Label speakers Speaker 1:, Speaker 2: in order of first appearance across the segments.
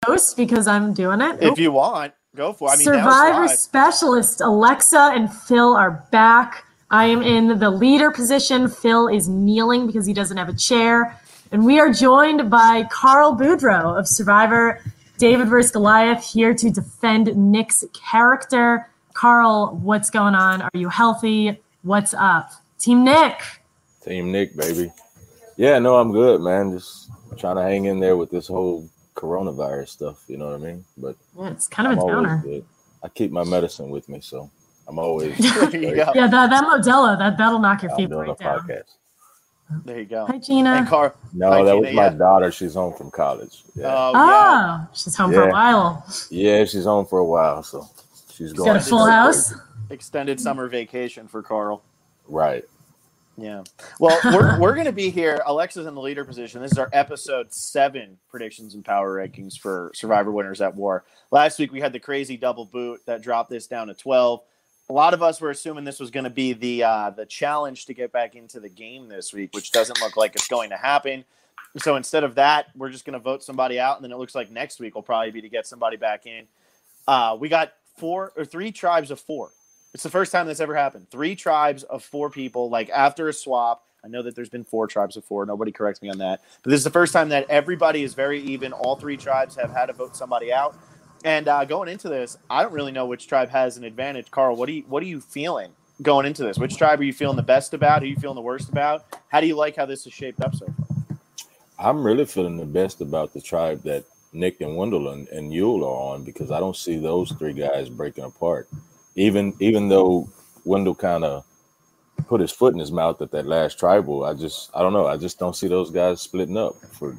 Speaker 1: host because I'm doing it?
Speaker 2: If you want, go for it. I mean,
Speaker 1: Survivor specialist Alexa and Phil are back. I am in the leader position. Phil is kneeling because he doesn't have a chair. And we are joined by Carl Boudreaux of Survivor David vs. Goliath, here to defend Nick's character. Carl, what's going on? Are you healthy? What's up? Team Nick.
Speaker 3: Team Nick, baby. Yeah, no, I'm good, man. Just trying to hang in there with this whole coronavirus stuff, you know what I mean? But
Speaker 1: yeah, it's kind of a downer.
Speaker 3: Good. I keep my medicine with me, so I'm always
Speaker 1: yeah, that Modelo, that'll knock your fever right down.
Speaker 3: Podcast.
Speaker 2: There you go.
Speaker 1: Hi, Gina.
Speaker 3: No, that was my daughter. She's home from college. Yeah.
Speaker 1: Oh, she's home for a while.
Speaker 3: Yeah, she's home for a while, so she's going.
Speaker 1: Got a full house?
Speaker 2: Extended summer vacation for Carl.
Speaker 3: Right.
Speaker 2: Yeah. Well, we're going to be here. Alexa's in the leader position. This is our episode 7 predictions and power rankings for Survivor Winners at War. Last week we had the crazy double boot that dropped this down to 12. A lot of us were assuming this was going to be the challenge to get back into the game this week, which doesn't look like it's going to happen. So instead of that, we're just going to vote somebody out, and then it looks like next week will probably be to get somebody back in. We got 3 tribes of 4. It's the first time that's ever happened. 3 tribes of 4 people, like after a swap. I know that there's been 4 tribes of 4. Nobody corrects me on that. But this is the first time that everybody is very even. All 3 tribes have had to vote somebody out. And going into this, I don't really know which tribe has an advantage. Carl, what are you feeling going into this? Which tribe are you feeling the best about? Who are you feeling the worst about? How do you like how this is shaped up so far?
Speaker 3: I'm really feeling the best about the tribe that Nick and Wendell and Yul are on, because I don't see those 3 guys breaking apart. Even though Wendell kind of put his foot in his mouth at that last tribal, I don't know. I just don't see those guys splitting up.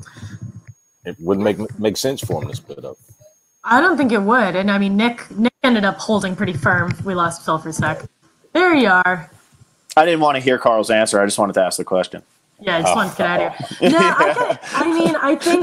Speaker 3: It wouldn't make sense for them to split up.
Speaker 1: I don't think it would. And I mean, Nick ended up holding pretty firm. We lost Phil for a sec. There you are.
Speaker 2: I didn't want to hear Carl's answer. I just wanted to ask the question.
Speaker 1: Yeah, I just wanted to get out of here. No,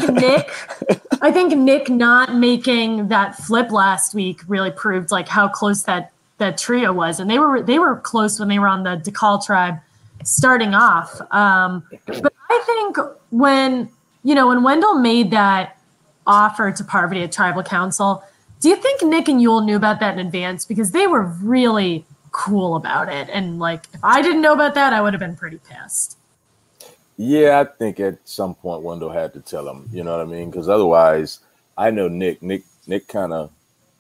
Speaker 1: I think Nick not making that flip last week really proved like how close that trio was, and they were close when they were on the DeKalb tribe starting off. But I think when Wendell made that offer to Parvati at Tribal Council, do you think Nick and Yul knew about that in advance? Because they were really cool about it, and like if I didn't know about that, I would have been pretty pissed.
Speaker 3: Yeah, I think at some point Wendell had to tell him, you know what I mean? Because otherwise, I know Nick kind of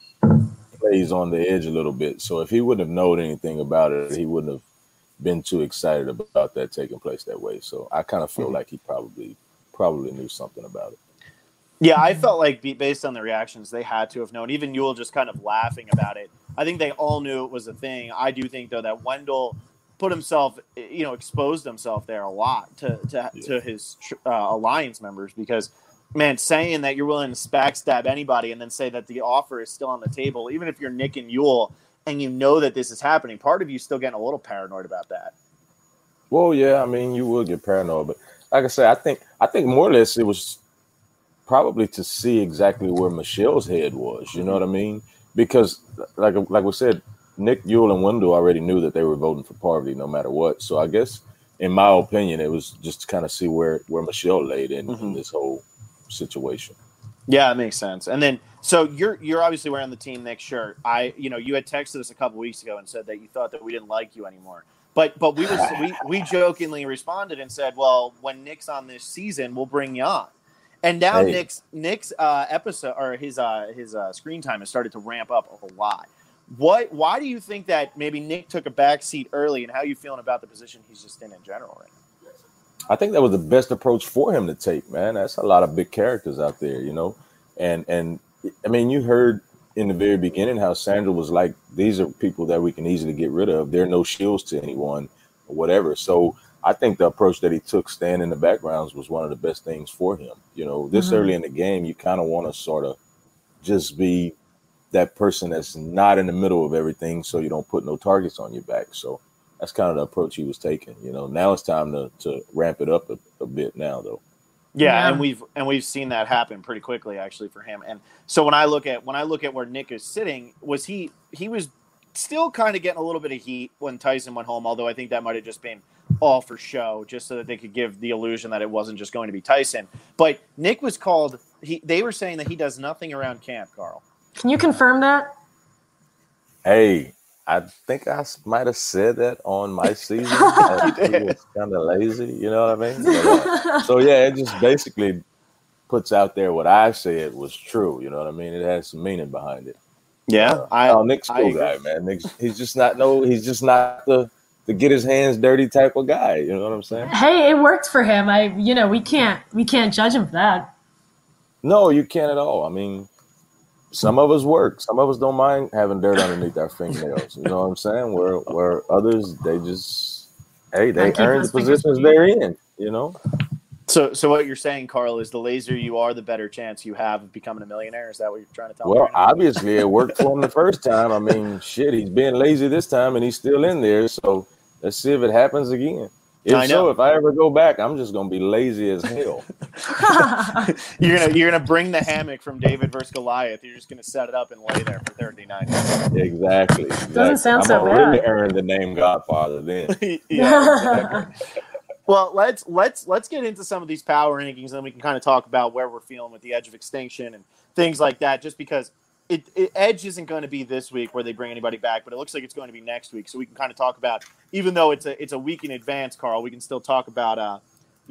Speaker 3: plays on the edge a little bit. So if he wouldn't have known anything about it, he wouldn't have been too excited about that taking place that way. So I kind of feel like he probably knew something about it.
Speaker 2: Yeah, I felt like based on the reactions, they had to have known. Even Yul just kind of laughing about it. I think they all knew it was a thing. I do think, though, that Wendell put himself, exposed himself there a lot to his alliance members, because, man, saying that you're willing to backstab anybody and then say that the offer is still on the table, even if you're Nick and Yul and you know that this is happening, part of you still getting a little paranoid about that.
Speaker 3: Well, yeah, I mean, you will get paranoid, but like I said, I think more or less it was probably to see exactly where Michelle's head was. You know what I mean? Because like we said, Nick, Yul, and Wendell already knew that they were voting for Parvati no matter what. So I guess, in my opinion, it was just to kind of see where Michelle laid in this whole situation. Yeah,
Speaker 2: it makes sense. And then, so you're obviously wearing the Team Nick shirt. You had texted us a couple weeks ago and said that you thought that we didn't like you anymore. But we jokingly responded and said, well, when Nick's on this season, we'll bring you on. And now Nick's episode, or his screen time has started to ramp up a lot. Why do you think that maybe Nick took a back seat early, and how are you feeling about the position he's just in general right now?
Speaker 3: I think that was the best approach for him to take, man. That's a lot of big characters out there, and I mean, you heard in the very beginning how Sandra was like, these are people that we can easily get rid of. They're no shields to anyone or whatever. So I think the approach that he took, staying in the backgrounds, was one of the best things for him. This early in the game, you kind of want to sort of just be that person that's not in the middle of everything, so you don't put no targets on your back. So that's kind of the approach he was taking. Now it's time to ramp it up a bit now, though.
Speaker 2: Yeah, and we've seen that happen pretty quickly, actually, for him. And so when I look at where Nick is sitting, he was still kind of getting a little bit of heat when Tyson went home, although I think that might have just been all for show, just so that they could give the illusion that it wasn't just going to be Tyson. But Nick was called – they were saying that he does nothing around camp, Carl.
Speaker 1: Can you confirm that?
Speaker 3: Hey, I think I might have said that on my season. He was kind of lazy, you know what I mean? But, so, yeah, it just basically puts out there what I said was true, you know what I mean? It has some meaning behind it.
Speaker 2: Yeah.
Speaker 3: Nick's cool guy, man. He's just not the get his hands dirty type of guy, you know what I'm saying?
Speaker 1: Hey, it worked for him. We can't judge him for that.
Speaker 3: No, you can't at all. I mean, some of us work. Some of us don't mind having dirt underneath our fingernails. You know what I'm saying? Where others, they just, they earn the positions they're in, you know?
Speaker 2: So what you're saying, Carl, is the lazier you are, the better chance you have of becoming a millionaire? Is that what you're trying to tell me?
Speaker 3: Well, obviously it worked for him the first time. I mean, shit, he's being lazy this time and he's still in there. So let's see if it happens again. If I ever go back, I'm just gonna be lazy as hell.
Speaker 2: You're gonna bring the hammock from David versus Goliath. You're just gonna set it up and lay there for 39 minutes.
Speaker 3: Exactly.
Speaker 1: Doesn't sound so bad.
Speaker 3: I'm really earn the name Godfather then.
Speaker 2: Yeah, exactly. Well, let's get into some of these power rankings, and then we can kind of talk about where we're feeling with the Edge of Extinction and things like that. Just because Edge isn't going to be this week where they bring anybody back, but it looks like it's going to be next week. So we can kind of talk about, even though it's a week in advance, Carl, we can still talk about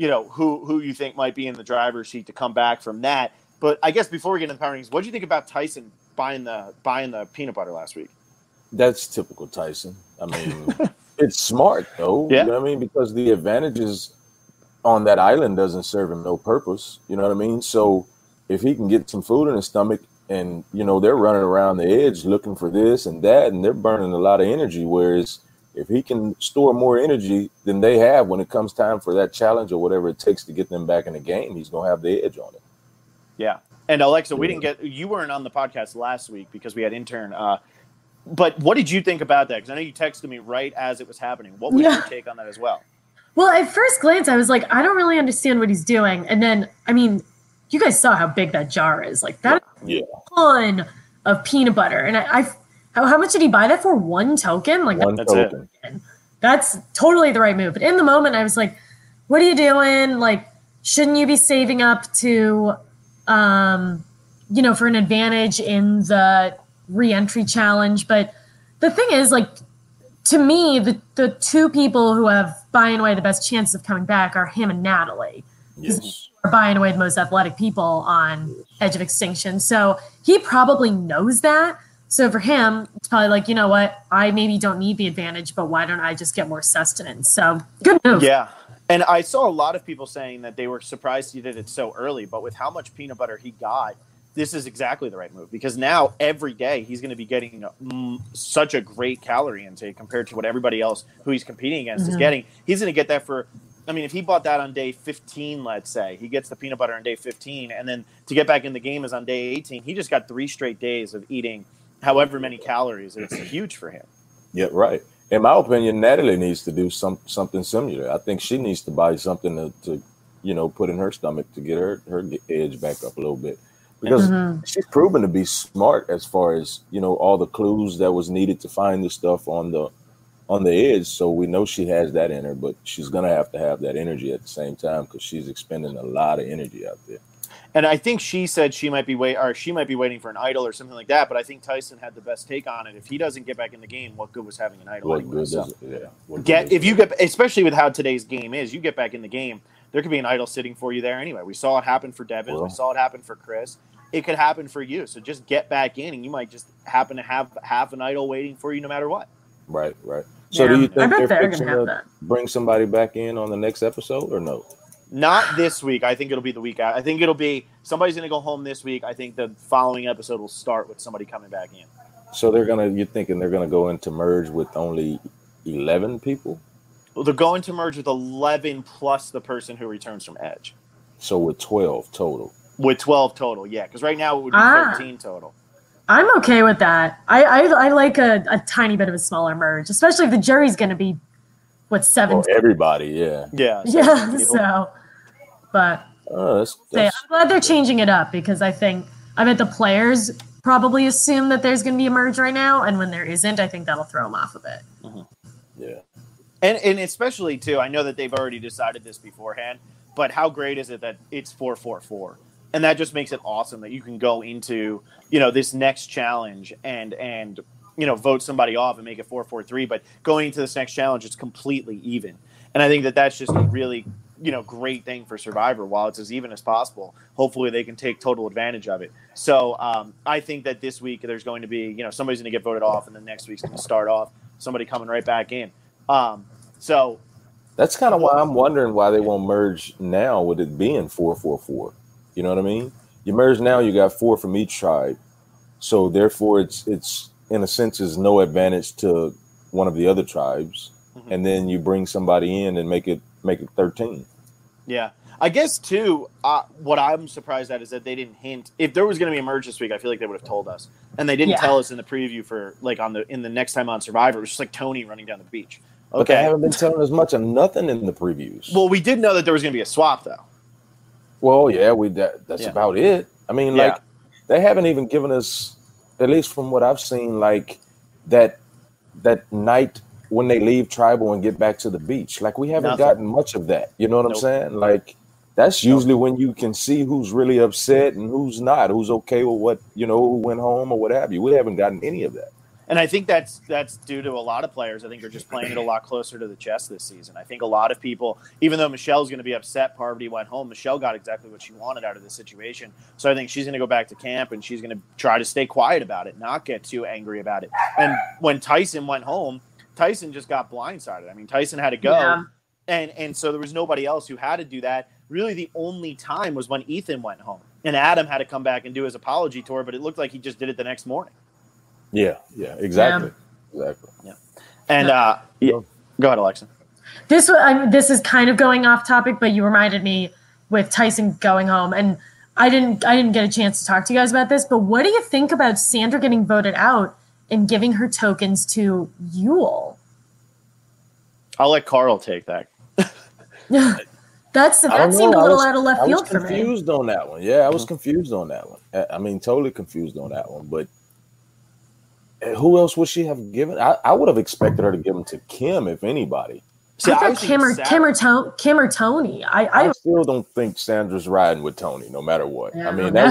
Speaker 2: who you think might be in the driver's seat to come back from that. But I guess before we get into the power rankings, what do you think about Tyson buying the peanut butter last week?
Speaker 3: That's typical Tyson. I mean, it's smart though.
Speaker 2: Yeah.
Speaker 3: You know what I mean? Because the advantages on that island doesn't serve him no purpose. You know what I mean? So if he can get some food in his stomach, and, they're running around the edge looking for this and that, and they're burning a lot of energy. Whereas if he can store more energy than they have when it comes time for that challenge or whatever it takes to get them back in the game, he's going to have the edge on it.
Speaker 2: Yeah. And Alexa, you weren't on the podcast last week because we had intern. But what did you think about that? Because I know you texted me right as it was happening. What was your take on that as well?
Speaker 1: Well, at first glance, I was like, I don't really understand what he's doing. And then, I mean, you guys saw how big that jar is. Like, that is a ton of peanut butter. And how much did he buy that for? One token? Like,
Speaker 3: one token.
Speaker 1: That's totally the right move. But in the moment, I was like, what are you doing? Like, shouldn't you be saving up to, for an advantage in the re-entry challenge? But the thing is, like, to me, the two people who have by and away the best chances of coming back are him and Natalie.
Speaker 3: Yes.
Speaker 1: Are by and away the most athletic people on Edge of Extinction. So he probably knows that. So for him, it's probably like, you know what? I maybe don't need the advantage, but why don't I just get more sustenance? So good move.
Speaker 2: Yeah. And I saw a lot of people saying that they were surprised he did it so early, but with how much peanut butter he got, this is exactly the right move, because now every day he's going to be getting such a great calorie intake compared to what everybody else who he's competing against is getting. He's going to get that if he bought that on day 15, let's say, he gets the peanut butter on day 15, and then to get back in the game is on day 18. He just got 3 straight days of eating however many calories. It's huge for him.
Speaker 3: Yeah, right. In my opinion, Natalie needs to do something similar. I think she needs to buy something to put in her stomach to get her edge back up a little bit. Because she's proven to be smart as far as, all the clues that was needed to find the stuff on the edge. So we know she has that in her, but she's going to have that energy at the same time because she's expending a lot of energy out there.
Speaker 2: And I think she said she might be waiting for an idol or something like that. But I think Tyson had the best take on it. If he doesn't get back in the game, what good was having an idol? Especially with how today's game is, you get back in the game, there could be an idol sitting for you there anyway. We saw it happen for Devin. We saw it happen for Chris. It could happen for you. So just get back in, and you might just happen to have an idol waiting for you no matter what.
Speaker 3: Right. So do you think they're fixing to bring somebody back in on the next episode or no?
Speaker 2: Not this week. I think it'll be the week out. I think it'll be somebody's going to go home this week. I think the following episode will start with somebody coming back in.
Speaker 3: So you're thinking they're going to go into merge with only 11 people?
Speaker 2: Well, they're going to merge with 11 plus the person who returns from Edge.
Speaker 3: So with 12 total.
Speaker 2: With 12 total, yeah. Because right now it would be 13 total.
Speaker 1: I'm okay with that. I like a tiny bit of a smaller merge, especially if the jury's going to be, 7?
Speaker 3: Everybody, yeah.
Speaker 2: Yeah.
Speaker 1: So, but
Speaker 3: that's
Speaker 1: I'm glad they're changing it up because I bet the players probably assume that there's going to be a merge right now, and when there isn't, I think that'll throw them off a bit.
Speaker 2: Mm-hmm.
Speaker 3: Yeah.
Speaker 2: And especially, too, I know that they've already decided this beforehand, but how great is it that it's 4-4-4? And that just makes it awesome that you can go into, this next challenge and vote somebody off and make it 4-4-3. But going into this next challenge, it's completely even. And I think that that's just a really, great thing for Survivor. While it's as even as possible, hopefully they can take total advantage of it. So I think that this week there's going to be, somebody's going to get voted off, and then next week's going to start off somebody coming right back in. So
Speaker 3: that's kind of why I'm wondering why they won't merge now with it being 4-4-4. You know what I mean? You merge now, you got 4 from each tribe. So therefore it's in a sense is no advantage to one of the other tribes. Mm-hmm. And then you bring somebody in and make it 13.
Speaker 2: Yeah. I guess too, what I'm surprised at is that they didn't hint. If there was going to be a merge this week, I feel like they would have told us. And they didn't tell us in the preview for in the next time on Survivor. It was just like Tony running down the beach. Okay.
Speaker 3: But they haven't been telling us much of nothing in the previews.
Speaker 2: Well, we did know that there was going to be a swap, though.
Speaker 3: Well, yeah, that's about it. I mean, they haven't even given us, at least from what I've seen, like that night when they leave tribal and get back to the beach. Like, we haven't gotten much of that. You know what I'm saying? Like, that's usually when you can see who's really upset and who's not, who's okay with what, who went home or what have you. We haven't gotten any of that.
Speaker 2: And I think that's due to a lot of players. I think are just playing it a lot closer to the chest this season. I think a lot of people, even though Michelle's going to be upset Parvati went home, Michelle got exactly what she wanted out of the situation. So I think she's going to go back to camp and she's going to try to stay quiet about it, not get too angry about it. And when Tyson went home, Tyson just got blindsided. I mean, Tyson had to go. Yeah. And so there was nobody else who had to do that. Really, the only time was when Ethan went home. And Adam had to come back and do his apology tour, but it looked like he just did it the next morning.
Speaker 3: Yeah, exactly. Yeah.
Speaker 2: And go ahead, Alexa.
Speaker 1: This is kind of going off topic, but you reminded me with Tyson going home, and I didn't get a chance to talk to you guys about this, but what do you think about Sandra getting voted out and giving her tokens to Yul?
Speaker 2: I'll let Carl take that.
Speaker 1: That seemed a little out of left field for me.
Speaker 3: I was confused on that one. Yeah, I was confused on that one. I mean, totally confused on that one, but who else would she have given? I would have expected her to give them to Kim, if anybody.
Speaker 1: See, I thought Kim or Tony. I
Speaker 3: still don't think Sandra's riding with Tony, no matter what.
Speaker 1: Yeah,
Speaker 3: I mean,
Speaker 1: that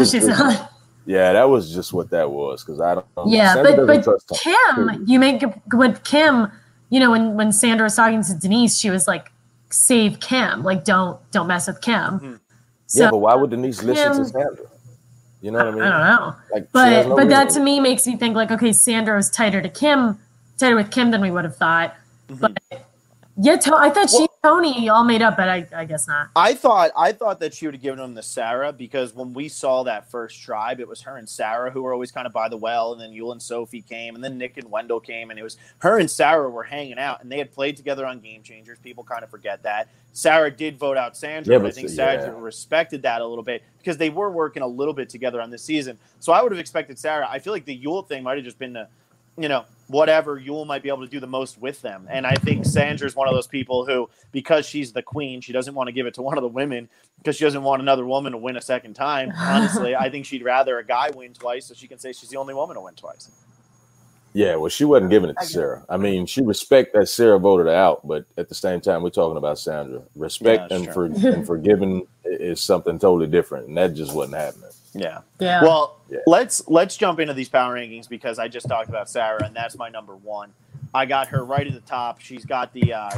Speaker 1: was
Speaker 3: just what that was, because I don't.
Speaker 1: Yeah, but Kim, you make with Kim. When Sandra was talking to Denise, she was like, "Save Kim, like don't mess with Kim."
Speaker 2: Mm-hmm.
Speaker 1: So,
Speaker 3: yeah, but why would Denise listen to Sandra? You know what I mean?
Speaker 1: I don't know.
Speaker 3: Like,
Speaker 1: but that to me makes me think like, okay, Sandra was tighter with Kim than we would have thought. Mm-hmm. But yeah, I thought Tony all made up, but I guess not.
Speaker 2: I thought that she would have given him to Sarah, because when we saw that first tribe, it was her and Sarah who were always kind of by the well, and then Yul and Sophie came, and then Nick and Wendell came, and it was her and Sarah were hanging out, and they had played together on Game Changers. People kind of forget that. Sarah did vote out Sandra, but I think Sandra respected that a little bit because they were working a little bit together on this season. So I would have expected Sarah. I feel like the Yul thing might have just been the, whatever, Yul might be able to do the most with them. And I think Sandra's one of those people who, because she's the queen, she doesn't want to give it to one of the women because she doesn't want another woman to win a second time. Honestly, I think she'd rather a guy win twice so she can say she's the only woman to win twice.
Speaker 3: Yeah, well, she wasn't giving it to Sarah. I mean, she respect that Sarah voted her out, but at the same time, we're talking about Sandra. Respect and forgiving is something totally different, and that just wasn't happening.
Speaker 2: Yeah. Well, let's jump into these power rankings, because I just talked about Sarah, and that's my number one. I got her right at the top. She's got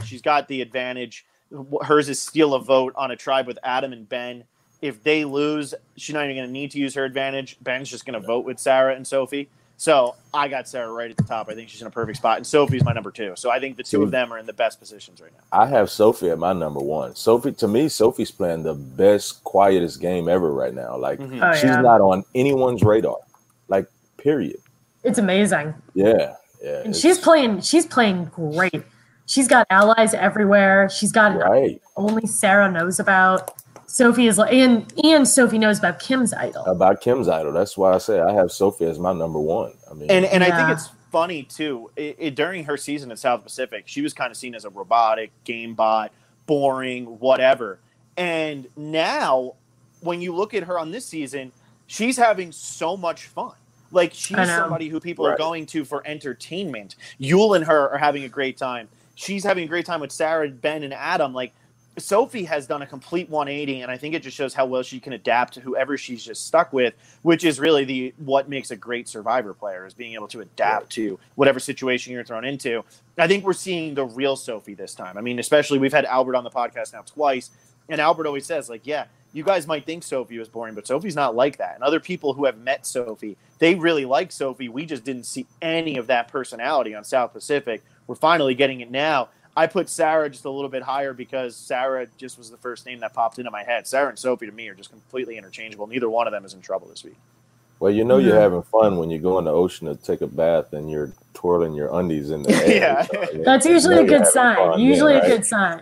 Speaker 2: the advantage. Hers is steal a vote on a tribe with Adam and Ben. If they lose, she's not even going to need to use her advantage. Ben's just going to vote with Sarah and Sophie. So I got Sarah right at the top. I think she's in a perfect spot. And Sophie's my number two. So I think the two of them are in the best positions right now.
Speaker 3: I have Sophie at my number one. Sophie's playing the best, quietest game ever right now. Like, she's not on anyone's radar. Like, period.
Speaker 1: It's amazing.
Speaker 3: Yeah.
Speaker 1: And she's playing great. She's got allies everywhere. She's got only Sarah knows about. Sophie is like, and Sophie knows about Kim's idol.
Speaker 3: That's why I say I have Sophie as my number one. I mean,
Speaker 2: and I think it's funny too. During her season in South Pacific, she was kind of seen as a robotic game bot, boring, whatever. And now, when you look at her on this season, she's having so much fun. Like, she's somebody who people are going to for entertainment. Yul and her are having a great time. She's having a great time with Sarah, Ben, and Adam. Like, Sophie has done a complete 180, and I think it just shows how well she can adapt to whoever she's just stuck with, which is really what makes a great Survivor player, is being able to adapt to whatever situation you're thrown into. I think we're seeing the real Sophie this time. I mean, especially we've had Albert on the podcast now twice, and Albert always says, like, yeah, you guys might think Sophie was boring, but Sophie's not like that. And other people who have met Sophie, they really like Sophie. We just didn't see any of that personality on South Pacific. We're finally getting it now. I put Sarah just a little bit higher because Sarah just was the first name that popped into my head. Sarah and Sophie, to me, are just completely interchangeable. Neither one of them is in trouble this week.
Speaker 3: Well, you know you're having fun when you go in the ocean to take a bath and you're twirling your undies in the air.
Speaker 2: Yeah.
Speaker 3: So,
Speaker 1: that's usually a good sign. Usually a good sign.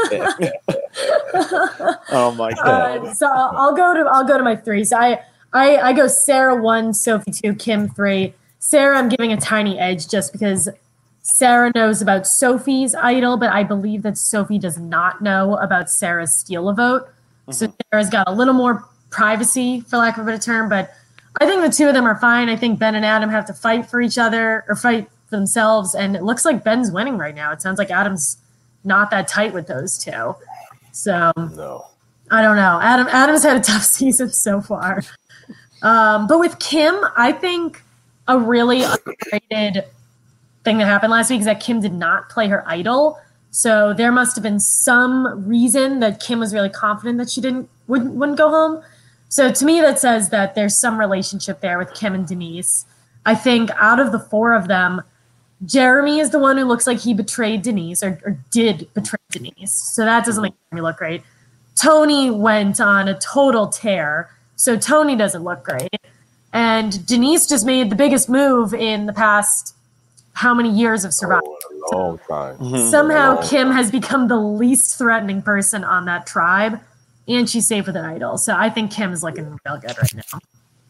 Speaker 2: Oh my God.
Speaker 1: So I'll go to my 3. So I go Sarah 1, Sophie 2, Kim 3. Sarah, I'm giving a tiny edge just because Sarah knows about Sophie's idol, but I believe that Sophie does not know about Sarah's steal a vote. So Sarah's got a little more privacy, for lack of a better term, but I think the two of them are fine. I think Ben and Adam have to fight for each other or fight for themselves, and it looks like Ben's winning right now. It sounds like Adam's not that tight with those two. So
Speaker 3: no.
Speaker 1: I don't know. Adam's had a tough season so far. But with Kim, I think a really underrated thing that happened last week is that Kim did not play her idol. So there must have been some reason that Kim was really confident that she wouldn't go home. So to me, that says that there's some relationship there with Kim and Denise. I think out of the 4 of them, Jeremy is the one who looks like he betrayed Denise or did betray Denise. So that doesn't make Jeremy look great. Tony went on a total tear. So Tony doesn't look great. And Denise just made the biggest move in the past how many years of Survivor.
Speaker 3: A long time.
Speaker 1: Somehow Kim has become the least threatening person on that tribe, and she's safe with an idol. So I think Kim is looking real good right now.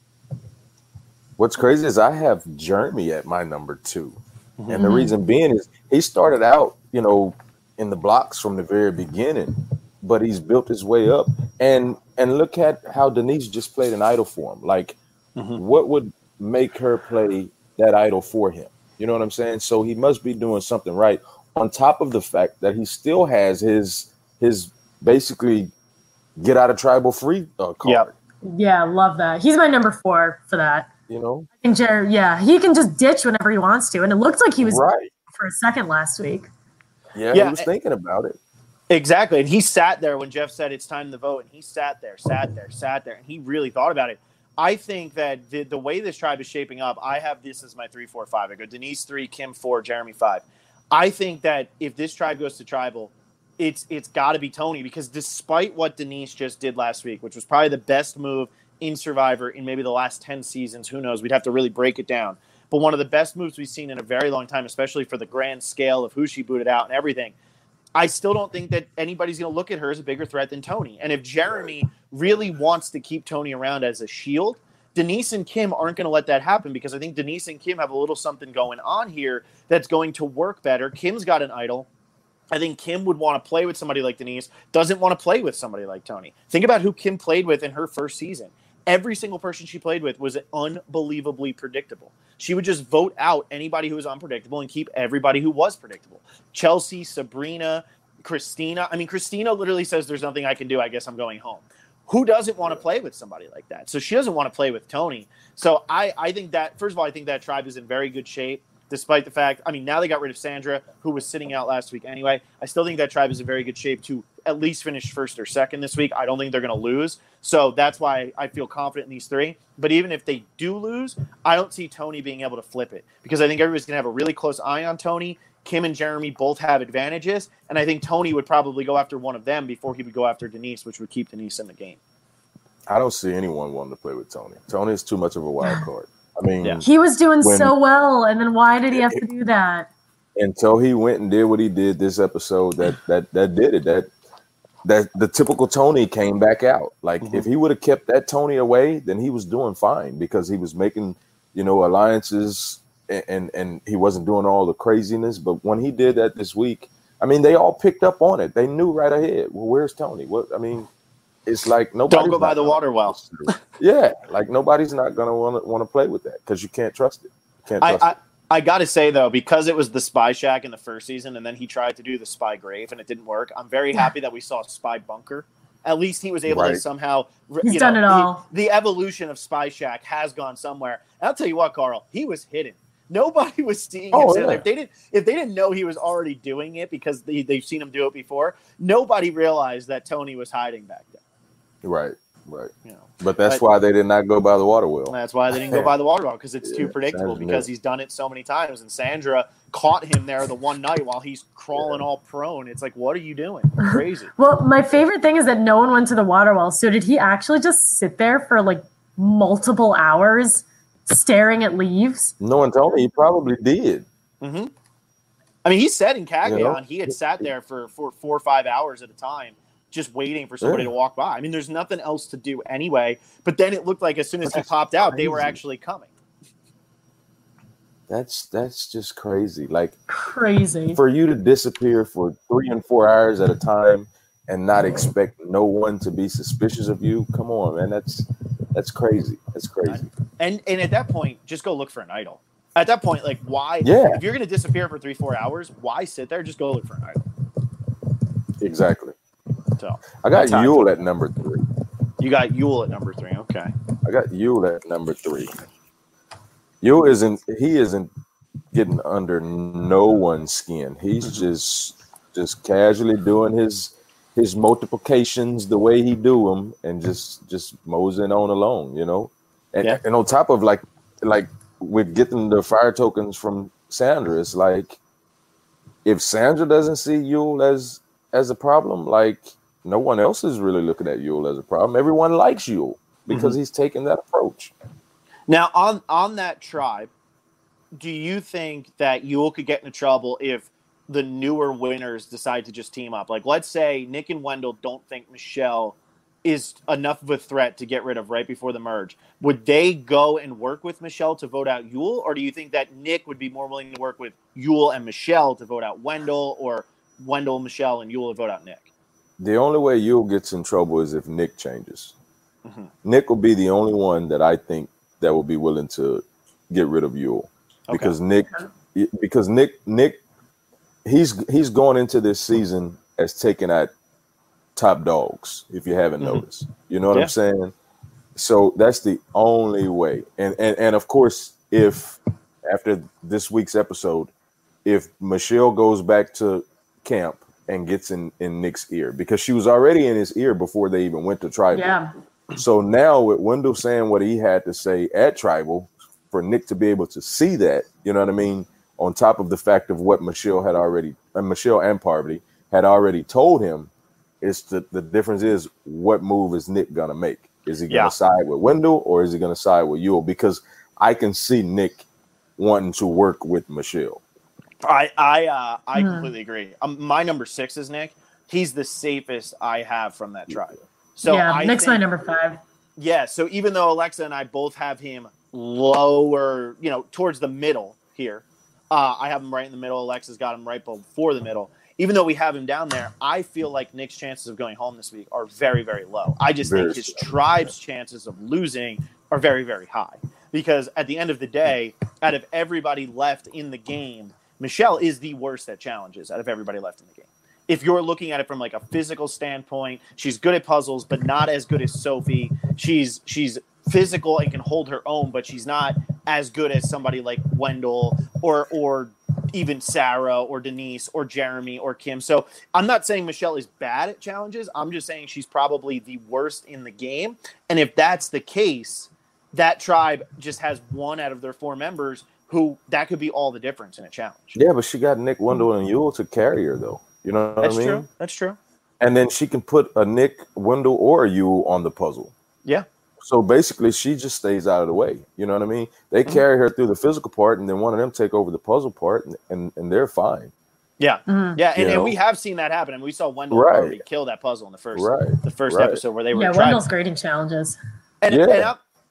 Speaker 3: What's crazy is I have Jeremy at my number 2. And the reason being is he started out, in the blocks from the very beginning, but he's built his way up. And look at how Denise just played an idol for him. Like, what would make her play that idol for him? You know what I'm saying? So he must be doing something right. On top of the fact that he still has his basically get out of tribal free card.
Speaker 1: Yeah, love that. He's my number 4 for that.
Speaker 3: I
Speaker 1: think Jared, he can just ditch whenever he wants to. And it looked like he was
Speaker 3: right
Speaker 1: for a second last week.
Speaker 3: Yeah, he was thinking about it.
Speaker 2: Exactly. And he sat there when Jeff said it's time to vote. And he sat there. And he really thought about it. I think that the way this tribe is shaping up, I have this as my 3, 4, 5. I go Denise 3, Kim 4, Jeremy 5. I think that if this tribe goes to tribal, it's got to be Tony, because despite what Denise just did last week, which was probably the best move in Survivor in maybe the last 10 seasons, who knows? We'd have to really break it down. But one of the best moves we've seen in a very long time, especially for the grand scale of who she booted out and everything. I still don't think that anybody's going to look at her as a bigger threat than Tony. And if Jeremy really wants to keep Tony around as a shield, Denise and Kim aren't going to let that happen, because I think Denise and Kim have a little something going on here that's going to work better. Kim's got an idol. I think Kim would want to play with somebody like Denise, doesn't want to play with somebody like Tony. Think about who Kim played with in her first season. Every single person she played with was unbelievably predictable. She would just vote out anybody who was unpredictable and keep everybody who was predictable. Chelsea, Sabrina, Christina. I mean, Christina literally says, there's nothing I can do. I guess I'm going home. Who doesn't want to play with somebody like that? So she doesn't want to play with Tony. So I think that, first of all, I think that tribe is in very good shape, despite the fact, now they got rid of Sandra, who was sitting out last week anyway. I still think that tribe is in very good shape to at least finish first or second this week. I don't think they're going to lose. So that's why I feel confident in these 3. But even if they do lose, I don't see Tony being able to flip it, because I think everybody's going to have a really close eye on Tony. Kim and Jeremy both have advantages, and I think Tony would probably go after one of them before he would go after Denise, which would keep Denise in the game.
Speaker 3: I don't see anyone wanting to play with Tony. Tony is too much of a wild card. I mean,
Speaker 1: he was doing so well, and then why did he have to do that?
Speaker 3: Until he went and did what he did this episode, that did it. That the typical Tony came back out. Like, if he would have kept that Tony away, then he was doing fine, because he was making, alliances and he wasn't doing all the craziness. But when he did that this week, they all picked up on it. They knew right ahead. Well, where's Tony? it's like nobody
Speaker 2: don't go by the water well.
Speaker 3: Yeah, like nobody's not gonna want to play with that because you can't trust it. You can't trust it.
Speaker 2: I got to say, though, because it was the Spy Shack in the first season and then he tried to do the Spy Grave and it didn't work, I'm very happy that we saw Spy Bunker. At least he was able to somehow –
Speaker 1: He's done it all.
Speaker 2: The evolution of Spy Shack has gone somewhere. And I'll tell you what, Carl, he was hidden. Nobody was seeing him. Yeah. If they didn't know he was already doing it because they've seen him do it before, nobody realized that Tony was hiding back then.
Speaker 3: Right. You know, but that's why they did not go by the water well.
Speaker 2: That's why they didn't go by the water well because it's too predictable because he's done it so many times. And Sandra caught him there the one night while he's crawling all prone. It's like, what are you doing? Crazy.
Speaker 1: Well, my favorite thing is that no one went to the water well. So did he actually just sit there for like multiple hours staring at leaves?
Speaker 3: No one told me. He probably did.
Speaker 2: Mm-hmm. I mean, he said in Cagayan he had sat there for 4 or 5 hours at a time just waiting for somebody to walk by. I mean, there's nothing else to do anyway. But then it looked like as soon as he popped out, they were actually coming.
Speaker 3: That's just crazy. Like
Speaker 1: crazy
Speaker 3: for you to disappear for 3 and 4 hours at a time and not expect no one to be suspicious of you. Come on, man. That's crazy. That's crazy.
Speaker 2: And at that point, just go look for an idol. At that point, like why?
Speaker 3: Yeah.
Speaker 2: If you're going to disappear for 3-4 hours, why sit there? Just go look for an idol.
Speaker 3: Exactly.
Speaker 2: So
Speaker 3: I got Yul at number 3.
Speaker 2: You got Yul at number 3. Okay.
Speaker 3: I got Yul at number 3. Yul isn't getting under no one's skin. He's just casually doing his multiplications the way he do them and just moseying on along, you know. And on top of like with getting the fire tokens from Sandra, it's like if Sandra doesn't see Yul as a problem, like no one else is really looking at Yul as a problem. Everyone likes Yul because he's taking that approach.
Speaker 2: Now, on that tribe, do you think that Yul could get into trouble if the newer winners decide to just team up? Like, let's say Nick and Wendell don't think Michelle is enough of a threat to get rid of right before the merge. Would they go and work with Michelle to vote out Yul? Or do you think that Nick would be more willing to work with Yul and Michelle to vote out Wendell, or Wendell, Michelle, and Yul to vote out Nick?
Speaker 3: The only way Yul gets in trouble is if Nick changes. Mm-hmm. Nick will be the only one that I think that will be willing to get rid of Yul. Because Nick, he's going into this season as taking out top dogs, if you haven't noticed. You know what I'm saying? So that's the only way. And of course, if after this week's episode, if Michelle goes back to camp and gets in Nick's ear, because she was already in his ear before they even went to Tribal. Yeah. So now with Wendell saying what he had to say at Tribal, for Nick to be able to see that, you know what I mean, on top of the fact of what Michelle and Parvati had already told him, is the difference is what move is Nick gonna make? Is he gonna side with Wendell or is he gonna side with Yul? Because I can see Nick wanting to work with Michelle.
Speaker 2: I completely agree. My number 6 is Nick. He's the safest I have from that tribe. So
Speaker 1: Nick's my number 5.
Speaker 2: Yeah. So even though Alexa and I both have him lower, towards the middle here, I have him right in the middle. Alexa's got him right before the middle. Even though we have him down there, I feel like Nick's chances of going home this week are very, very low. I just think his tribe's chances of losing are very, very high. Because at the end of the day, out of everybody left in the game, Michelle is the worst at challenges out of everybody left in the game. If you're looking at it from like a physical standpoint, she's good at puzzles, but not as good as Sophie. She's physical and can hold her own, but she's not as good as somebody like Wendell or even Sarah or Denise or Jeremy or Kim. So I'm not saying Michelle is bad at challenges. I'm just saying she's probably the worst in the game. And if that's the case, that tribe just has one out of their 4 members who that could be all the difference in a challenge.
Speaker 3: Yeah, but she got Nick, Wendell, and Yul to carry her, though. You know what I mean?
Speaker 2: True. That's true.
Speaker 3: And then she can put a Nick, Wendell, or a Yul on the puzzle.
Speaker 2: Yeah. So
Speaker 3: basically, she just stays out of the way. You know what I mean? They carry her through the physical part, and then one of them take over the puzzle part, and they're fine.
Speaker 2: Yeah, yeah, and we have seen that happen. And we saw Wendell already kill that puzzle in the first episode where they were.
Speaker 1: Yeah, Wendell's great in challenges.
Speaker 2: And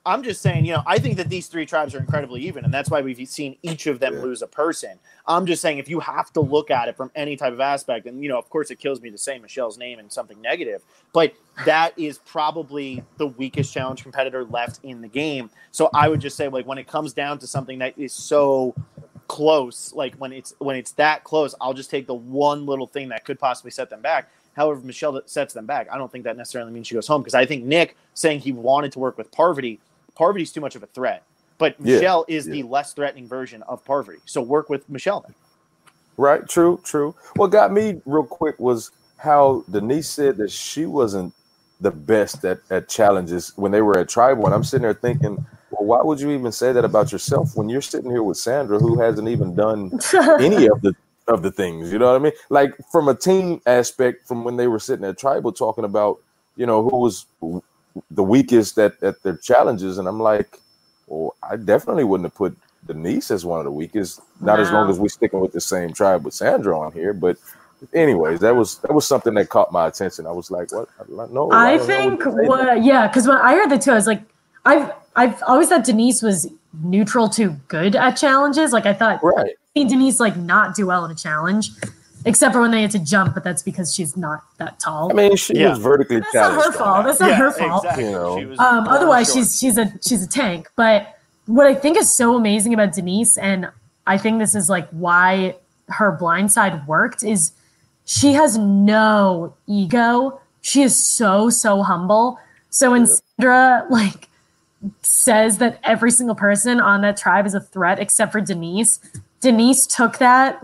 Speaker 2: I'm just saying, I think that these three tribes are incredibly even, and that's why we've seen each of them lose a person. I'm just saying, if you have to look at it from any type of aspect, and, of course it kills me to say Michelle's name and something negative, but that is probably the weakest challenge competitor left in the game. So I would just say, like, when it comes down to something that is so close, like when it's that close, I'll just take the one little thing that could possibly set them back. However, Michelle sets them back, I don't think that necessarily means she goes home, because I think Nick saying he wanted to work with Parvati's too much of a threat. But Michelle is the less threatening version of Parvati. So work with Michelle then.
Speaker 3: Right, true. What got me real quick was how Denise said that she wasn't the best at challenges when they were at Tribal. And I'm sitting there thinking, well, why would you even say that about yourself when you're sitting here with Sandra, who hasn't even done any of the things, you know what I mean? Like, from a team aspect, from when they were sitting at Tribal talking about, who was the weakest at their challenges. And I'm like, well, I definitely wouldn't have put Denise as one of the weakest, not as long as we're sticking with the same tribe with Sandra on here. But anyways, that was something that caught my attention. I was like, what? No.
Speaker 1: I think, because when I heard the two, I was like, I've always thought Denise was neutral to good at challenges. Like, I thought I've seen Denise like not do well in a challenge, except for when they had to jump, but that's because she's not that tall.
Speaker 3: I mean, she was vertically challenged.
Speaker 1: That's not her fault. That's not her fault.
Speaker 2: Exactly.
Speaker 1: Otherwise, she's a tank. But what I think is so amazing about Denise, and I think this is like why her blindside worked, is she has no ego. She is so humble. So when Sandra says that every single person on that tribe is a threat except for Denise took that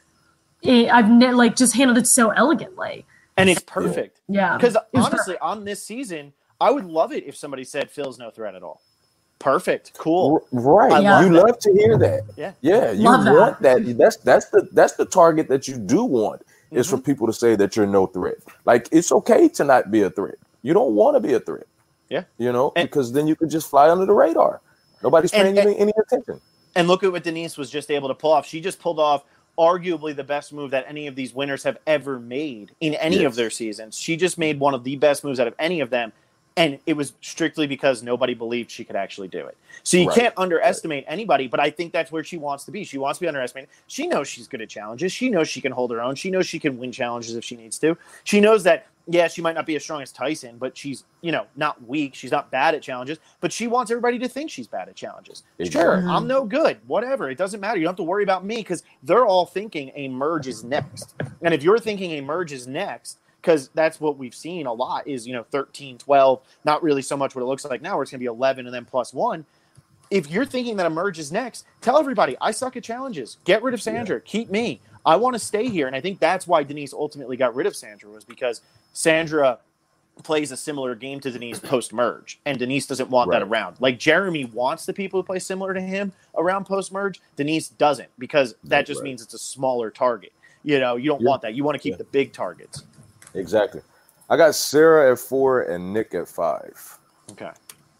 Speaker 1: just handled it so elegantly.
Speaker 2: And it's perfect.
Speaker 1: Yeah.
Speaker 2: Because honestly, on this season, I would love it if somebody said Phil's no threat at all. Perfect. Cool.
Speaker 3: Right. You love to hear that.
Speaker 2: Yeah.
Speaker 3: Yeah. You want that. That's the target that you do want, is for people to say that you're no threat. Like, it's okay to not be a threat. You don't want to be a threat.
Speaker 2: Yeah.
Speaker 3: Because then you could just fly under the radar. Nobody's paying you any attention.
Speaker 2: And look at what Denise was just able to pull off. She just pulled off arguably the best move that any of these winners have ever made in any of their seasons. She just made one of the best moves out of any of them. And it was strictly because nobody believed she could actually do it. So you can't underestimate anybody, but I think that's where she wants to be. She wants to be underestimated. She knows she's good at challenges. She knows she can hold her own. She knows she can win challenges if she needs to. She knows that, she might not be as strong as Tyson, but she's, not weak. She's not bad at challenges, but she wants everybody to think she's bad at challenges. Sure, I'm no good. Whatever. It doesn't matter. You don't have to worry about me, because they're all thinking a merge is next. And if you're thinking a merge is next, because that's what we've seen a lot is, 13, 12, not really so much what it looks like now, where it's going to be 11 and then +1. If you're thinking that a merge is next, tell everybody, I suck at challenges. Get rid of Sandra. Keep me. I want to stay here. And I think that's why Denise ultimately got rid of Sandra, was because Sandra plays a similar game to Denise post-merge, and Denise doesn't want that around. Like, Jeremy wants the people who play similar to him around post-merge. Denise doesn't, because that just means it's a smaller target. You don't want that. You want to keep the big targets.
Speaker 3: Exactly. I got Sarah at 4 and Nick at 5.
Speaker 2: Okay.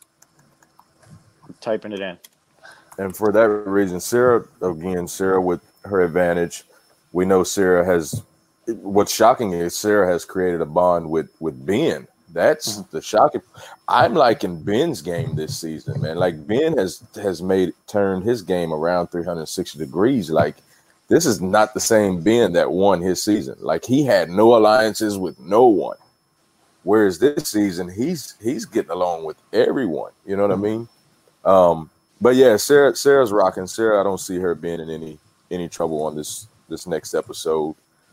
Speaker 2: I'm typing it in.
Speaker 3: And for that reason, Sarah with her advantage, we know Sarah has, what's shocking is Sarah has created a bond with Ben. That's the shocking. I'm liking Ben's game this season, man. Like, Ben has turned his game around 360 degrees. Like, this is not the same Ben that won his season. Like, he had no alliances with no one. Whereas this season, he's getting along with everyone. You know what I mean? But yeah, Sarah's rocking. Sarah, I don't see her being in any trouble on this next episode.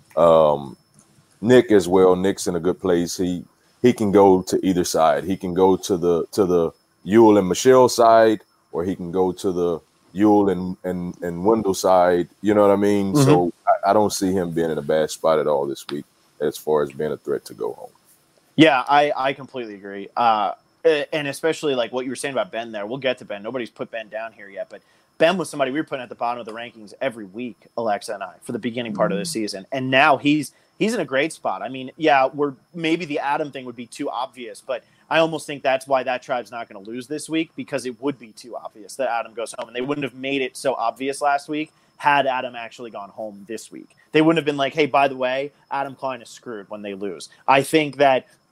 Speaker 3: Nick as well. Nick's in a good place. He can go to either side. He can go to the Yul and Michelle side, or he can go to the Yul and Wendell side. You know what I mean? So I don't see him being in a bad spot at all this week as far as being a threat to go home.
Speaker 2: Yeah, I completely agree. And especially like what you were saying about Ben there. We'll get to Ben. Nobody's put Ben down here yet, but Ben was somebody we were putting at the bottom of the rankings every week, Alexa and I, for the beginning part of the season. And now he's in a great spot. I mean, maybe the Adam thing would be too obvious, but I almost think that's why that tribe's not going to lose this week, because it would be too obvious that Adam goes home. And they wouldn't have made it so obvious last week had Adam actually gone home this week. They wouldn't have been like, hey, by the way, Adam Klein is screwed when they lose. I think that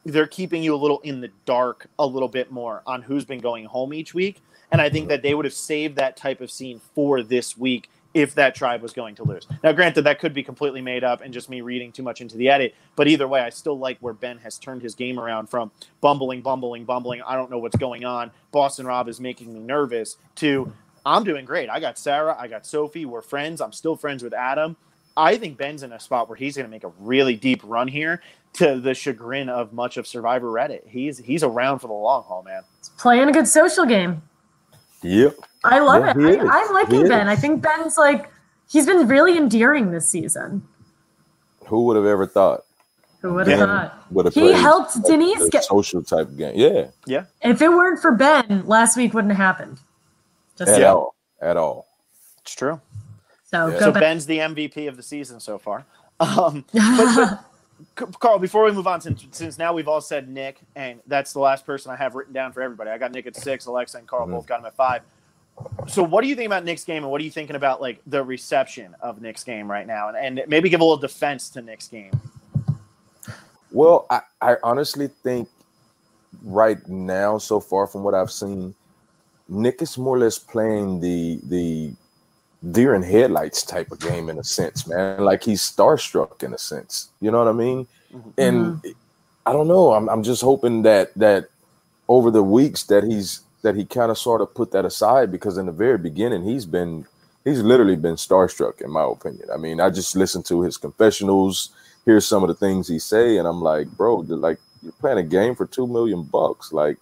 Speaker 2: they're keeping you a little in the dark a little bit more on who's been going home each week. And I think that they would have saved that type of scene for this week if that tribe was going to lose. Now, granted, that could be completely made up and just me reading too much into the edit. But either way, I still like where Ben has turned his game around from bumbling. I don't know what's going on. Boston Rob is making me nervous to I'm doing great. I got Sarah. I got Sophie. We're friends. I'm still friends with Adam. I think Ben's in a spot where he's going to make a really deep run here to the chagrin of much of Survivor Reddit. He's around for the long haul, man.
Speaker 1: He's playing a good social game.
Speaker 3: Yep.
Speaker 1: I love it. I'm liking Ben. I think Ben's he's been really endearing this season.
Speaker 3: Who would have ever thought?
Speaker 1: Who would have thought?
Speaker 3: He
Speaker 1: helped Denise get
Speaker 3: social type game. Yeah.
Speaker 2: Yeah.
Speaker 1: If it weren't for Ben, last week wouldn't have happened.
Speaker 3: At all.
Speaker 2: It's true.
Speaker 1: So
Speaker 2: Ben's the MVP of the season so far. But Carl, before we move on, since now we've all said Nick, and that's the last person I have written down for everybody. I got Nick at 6, Alexa and Carl both got him at 5. So what do you think about Nick's game, and what are you thinking about the reception of Nick's game right now? And maybe give a little defense to Nick's game.
Speaker 3: Well, I honestly think right now, so far from what I've seen, Nick is more or less playing the deer in headlights type of game in a sense, man. Like he's starstruck in a sense. You know what I mean? Mm-hmm. And I don't know. I'm just hoping that over the weeks that he kind of sort of put that aside, because in the very beginning he's literally been starstruck in my opinion. I mean, I just listened to his confessionals, here's some of the things he say, and I'm like, bro, you're playing a game for $2 million. Like,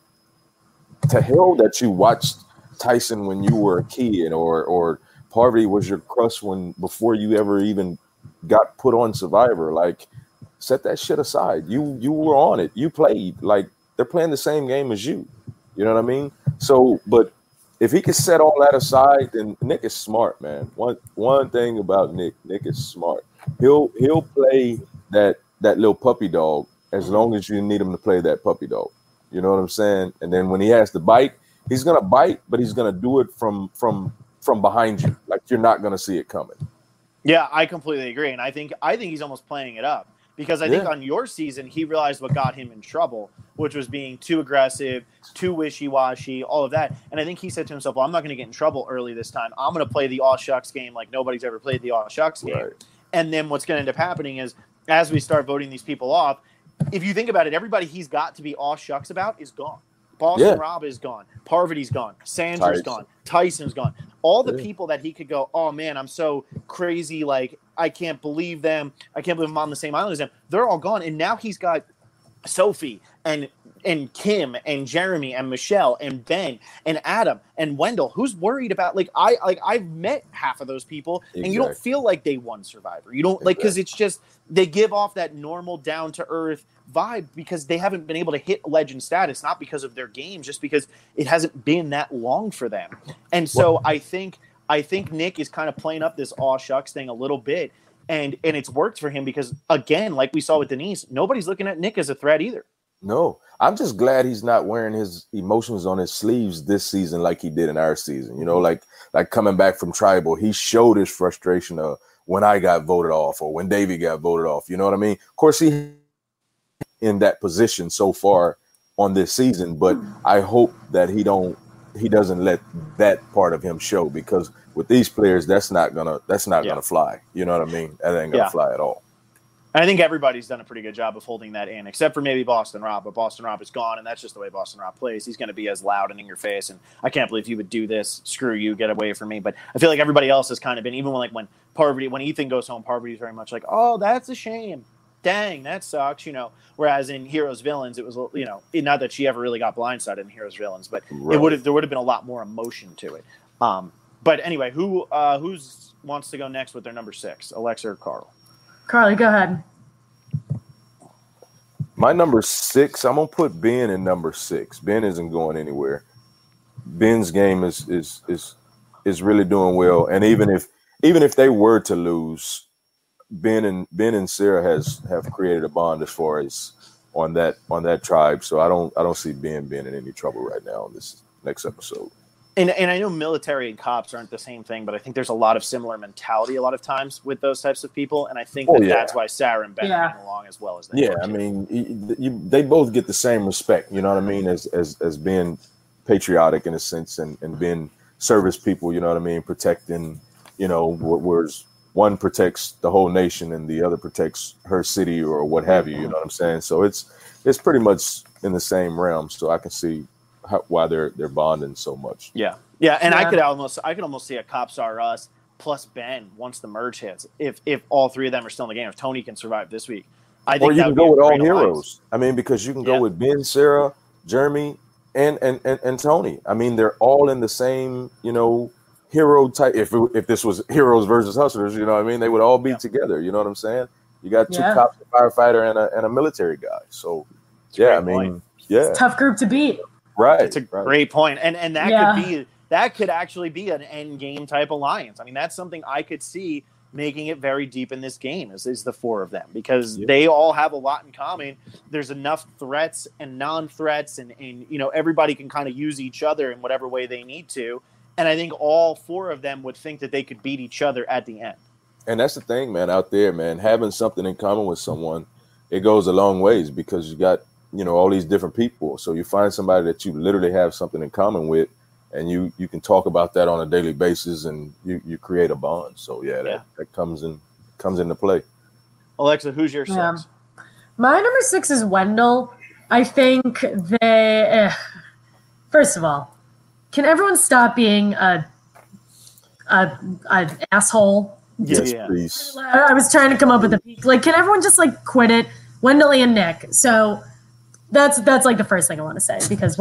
Speaker 3: to hell that you watched Tyson when you were a kid, or Parvati was your crush before you ever even got put on Survivor. Like, set that shit aside. You were on it. You played. Like, they're playing the same game as you. You know what I mean? So, but if he could set all that aside, then Nick is smart, man. One thing about Nick is smart. He'll play that little puppy dog as long as you need him to play that puppy dog. You know what I'm saying? And then when he has to bite, he's gonna bite, but he's gonna do it from behind you. Like, you're not gonna see it coming.
Speaker 2: Yeah, I completely agree. And I think he's almost playing it up, because I think on your season, he realized what got him in trouble, which was being too aggressive, too wishy-washy, all of that. And I think he said to himself, well, I'm not going to get in trouble early this time. I'm going to play the all shucks game like nobody's ever played the all shucks game. Right. And then what's going to end up happening is, as we start voting these people off, if you think about it, everybody he's got to be all shucks about is gone. Boston Rob is gone. Parvati's gone. Sandra's gone. Tyson's gone. All the people that he could go, oh, man, I'm so crazy. Like, I can't believe them. I can't believe I'm on the same island as them. They're all gone. And now he's got Sophie and Kim and Jeremy and Michelle and Ben and Adam and Wendell. Who's worried about, I've met half of those people, and you don't feel like they won Survivor. You don't because it's just they give off that normal down to earth vibe because they haven't been able to hit legend status, not because of their games, just because it hasn't been that long for them. And so I think Nick is kind of playing up this aw shucks thing a little bit, and it's worked for him because, again, like we saw with Denise, nobody's looking at Nick as a threat either. No,
Speaker 3: I'm just glad he's not wearing his emotions on his sleeves this season like he did in our season. You know, like coming back from Tribal, he showed his frustration of when I got voted off or when Davey got voted off. You know what I mean? Of course, he in that position so far on this season, but I hope that he doesn't let that part of him show, because with these players, that's not gonna fly. You know what I mean? That ain't gonna fly at all.
Speaker 2: I think everybody's done a pretty good job of holding that in, except for maybe Boston Rob. But Boston Rob is gone, and that's just the way Boston Rob plays. He's going to be as loud and in your face, and I can't believe you would do this. Screw you, get away from me. But I feel like everybody else has kind of been, even when Ethan goes home, Parvati's very much like, oh, that's a shame. Dang, that sucks, you know. Whereas in Heroes Villains, it was, you know, not that she ever really got blindsided in Heroes Villains, but there would have been a lot more emotion to it. But anyway, who wants to go next with their number 6, Alexa or Carl?
Speaker 1: Carly, go ahead.
Speaker 3: My number 6, I'm gonna put Ben in number 6. Ben isn't going anywhere. Ben's game is really doing well, and even if they were to lose, Ben and Sarah have created a bond as far as on that tribe. So I don't see Ben being in any trouble right now on this next episode.
Speaker 2: And I know military and cops aren't the same thing, but I think there's a lot of similar mentality a lot of times with those types of people, and I think that's why Sarah and Ben are getting along as well as they do.
Speaker 3: I mean, they both get the same respect, you know what I mean, as being patriotic in a sense and being service people, you know what I mean, protecting, you know, whereas one protects the whole nation and the other protects her city or what have you, you know what I'm saying? So it's pretty much in the same realm, so I can see why they're bonding so much.
Speaker 2: Yeah, and I could almost see a Cops R Us plus Ben once the merge hits. If all three of them are still in the game, if Tony can survive this week, I think. Or
Speaker 3: you can go with all heroes. I mean, because you can go with Ben, Sarah, Jeremy, and Tony. I mean, they're all in the same, you know, hero type. If this was heroes versus hustlers, you know what I mean, they would all be together. You know what I'm saying? You got two cops, a firefighter, and a military guy. So I mean, it's
Speaker 1: a tough group to beat.
Speaker 3: Right.
Speaker 2: It's a great point. And that could actually be an end game type alliance. I mean, that's something I could see making it very deep in this game is the four of them, because they all have a lot in common. There's enough threats and non-threats and you know, everybody can kind of use each other in whatever way they need to. And I think all four of them would think that they could beat each other at the end.
Speaker 3: And that's the thing, man, out there, man, having something in common with someone, it goes a long ways, because you got, you know, all these different people. So you find somebody that you literally have something in common with, and you can talk about that on a daily basis, and you create a bond. So that comes into play.
Speaker 2: Alexa, who's your 6?
Speaker 1: My number 6 is Wendell. I think they first of all, can everyone stop being an asshole?
Speaker 3: Yes, please.
Speaker 1: I was trying to come up with can everyone just quit it? Wendell and Nick. So that's like the first thing I want to say, because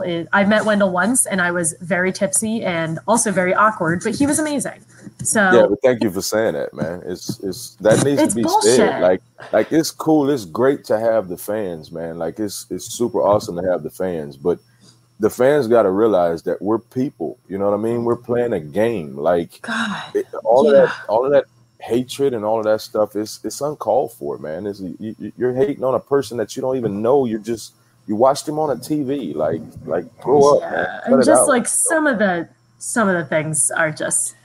Speaker 1: I met Wendell once and I was very tipsy and also very awkward, but he was amazing. So
Speaker 3: but thank you for saying that, man. It's that needs to be
Speaker 1: bullshit.
Speaker 3: said. Like it's cool. It's great to have the fans, man. Like it's super awesome to have the fans, but the fans got to realize that we're people. You know what I mean? We're playing a game. Like all of that hatred and all of that stuff it's uncalled for, man. You're hating on a person that you don't even know. You watched him on a TV. Like grow up, man.
Speaker 1: And just some of the things are just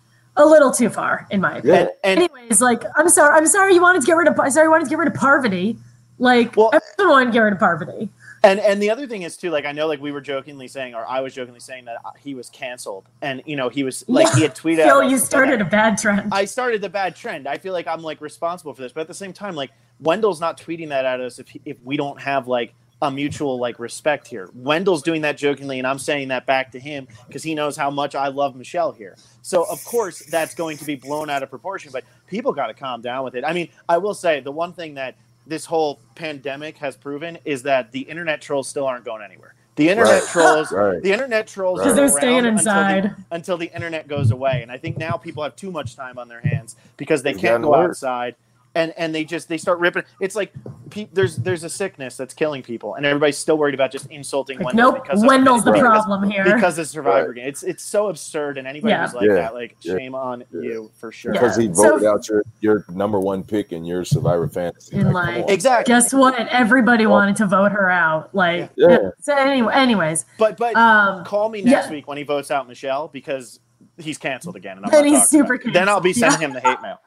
Speaker 1: a little too far, in my opinion. Anyways, I'm sorry you wanted to get rid of Parvati. Everyone wanted to get rid of Parvati.
Speaker 2: And the other thing is too, I know, we were jokingly saying, or I was jokingly saying that he was canceled, and you know he was he had tweeted.
Speaker 1: Yo, you started a bad trend.
Speaker 2: I started the bad trend. I feel like I'm responsible for this, but at the same time, Wendell's not tweeting that at us if we don't have a mutual respect here. Wendell's doing that jokingly, and I'm saying that back to him because he knows how much I love Michelle here. So of course that's going to be blown out of proportion, but people got to calm down with it. I mean, I will say the one thing that this whole pandemic has proven is that the internet trolls still aren't going anywhere. The internet trolls,
Speaker 1: because they're staying inside
Speaker 2: until the internet goes away. And I think now people have too much time on their hands because they can't go outside, and they start ripping. It's there's a sickness that's killing people, and everybody's still worried about just insulting Wendell.
Speaker 1: Nope, Wendell's the problem here
Speaker 2: because of Survivor game. It's so absurd, and anybody who's that, shame on you for sure.
Speaker 3: Because he voted out your number one pick in your Survivor fantasy.
Speaker 1: And
Speaker 2: exactly.
Speaker 1: Guess what? Everybody wanted to vote her out. So anyways.
Speaker 2: But call me next week when he votes out Michelle, because he's canceled again, and
Speaker 1: he's super canceled.
Speaker 2: Then I'll be sending him the hate mail.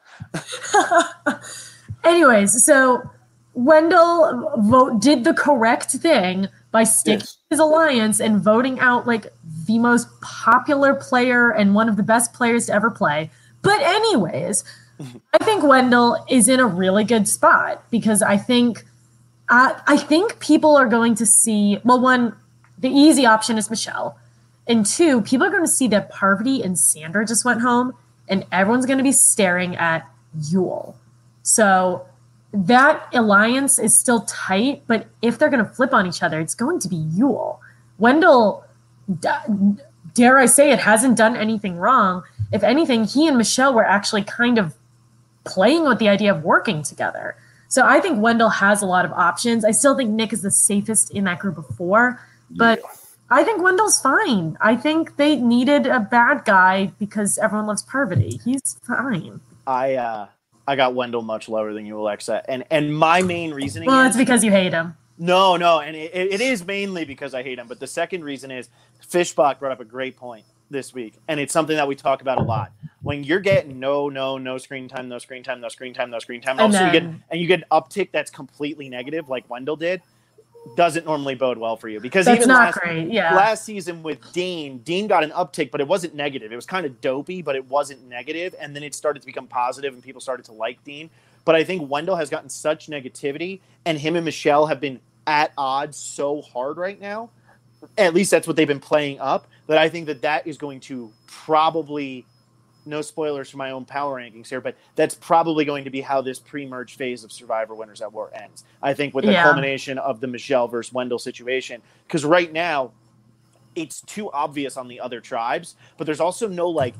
Speaker 1: Anyways, so Wendell did the correct thing by sticking to his alliance and voting out the most popular player and one of the best players to ever play. But anyways, I think Wendell is in a really good spot, because I think people are going to see, well, one, the easy option is Michelle. And two, people are going to see that Parvati and Sandra just went home, and everyone's going to be staring at Yul. So that alliance is still tight, but if they're going to flip on each other, it's going to be Yul. Wendell, dare I say it, hasn't done anything wrong. If anything, he and Michelle were actually kind of playing with the idea of working together. So I think Wendell has a lot of options. I still think Nick is the safest in that group of 4, but I think Wendell's fine. I think they needed a bad guy because everyone loves Parvati. He's fine.
Speaker 2: I got Wendell much lower than you, Alexa, and my main reasoning.
Speaker 1: Well, it's because you hate him.
Speaker 2: No, and it is mainly because I hate him. But the second reason is Fishbach brought up a great point this week, and it's something that we talk about a lot. When you're getting no screen time, and also you get an uptick that's completely negative, like Wendell did, doesn't normally bode well for you. Because
Speaker 1: that's
Speaker 2: even
Speaker 1: not great. Yeah.
Speaker 2: Last season with Dean got an uptick, but it wasn't negative. It was kind of dopey, but it wasn't negative, and then it started to become positive, and people started to like Dean. But I think Wendell has gotten such negativity, and him and Michelle have been at odds so hard right now. At least that's what they've been playing up, that I think that is going to probably, no spoilers for my own power rankings here, but that's probably going to be how this pre-merge phase of Survivor Winners at War ends. I think with the culmination of the Michelle versus Wendell situation, because right now it's too obvious on the other tribes, but there's also no like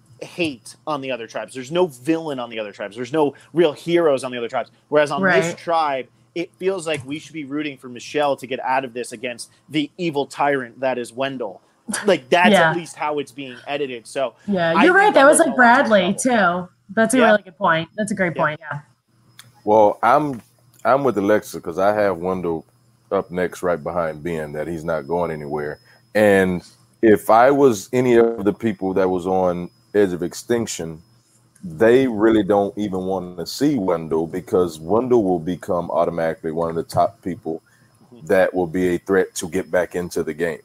Speaker 2: hate on the other tribes. There's no villain on the other tribes. There's no real heroes on the other tribes. Whereas on this tribe, it feels like we should be rooting for Michelle to get out of this against the evil tyrant that is Wendell. Like that's at least how it's being edited. So
Speaker 1: you're right. That was like Bradley too. That's a really good point. That's a great point. Yeah.
Speaker 3: Well, I'm with Alexa because I have Wendell up next, right behind Ben. That he's not going anywhere. And if I was any of the people that was on Edge of Extinction, they really don't even want to see Wendell because Wendell will become automatically one of the top people that will be a threat to get back into the game.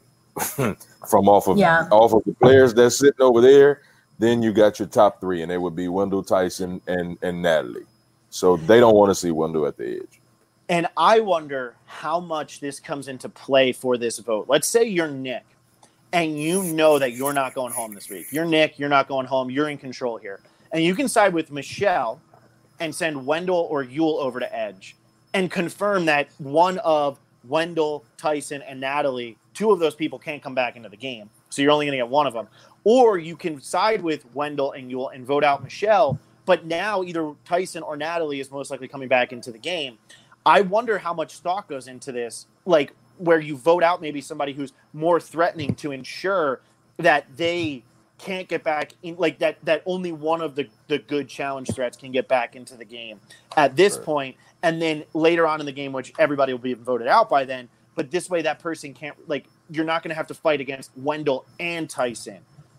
Speaker 3: From off of the players that's sitting over there, then you got your top three, and it would be Wendell, Tyson, and Natalie. So they don't want to see Wendell at the edge.
Speaker 2: And I wonder how much this comes into play for this vote. Let's say you're Nick, and you know that you're not going home this week. You're Nick, you're not going home, you're in control here. And you can side with Michelle and send Wendell or Yul over to Edge and confirm that one of Wendell, Tyson, and Natalie, two of those people can't come back into the game. So you're only going to get one of them. Or you can side with Wendell and Yul and vote out Michelle, but now either Tyson or Natalie is most likely coming back into the game. I wonder how much thought goes into this, like where you vote out maybe somebody who's more threatening to ensure that they can't get back in, like that only one of the good challenge threats can get back into the game at this point. And then later on in the game, which everybody will be voted out by then, but this way that person can't, like, you're not going to have to fight against Wendell and Tyson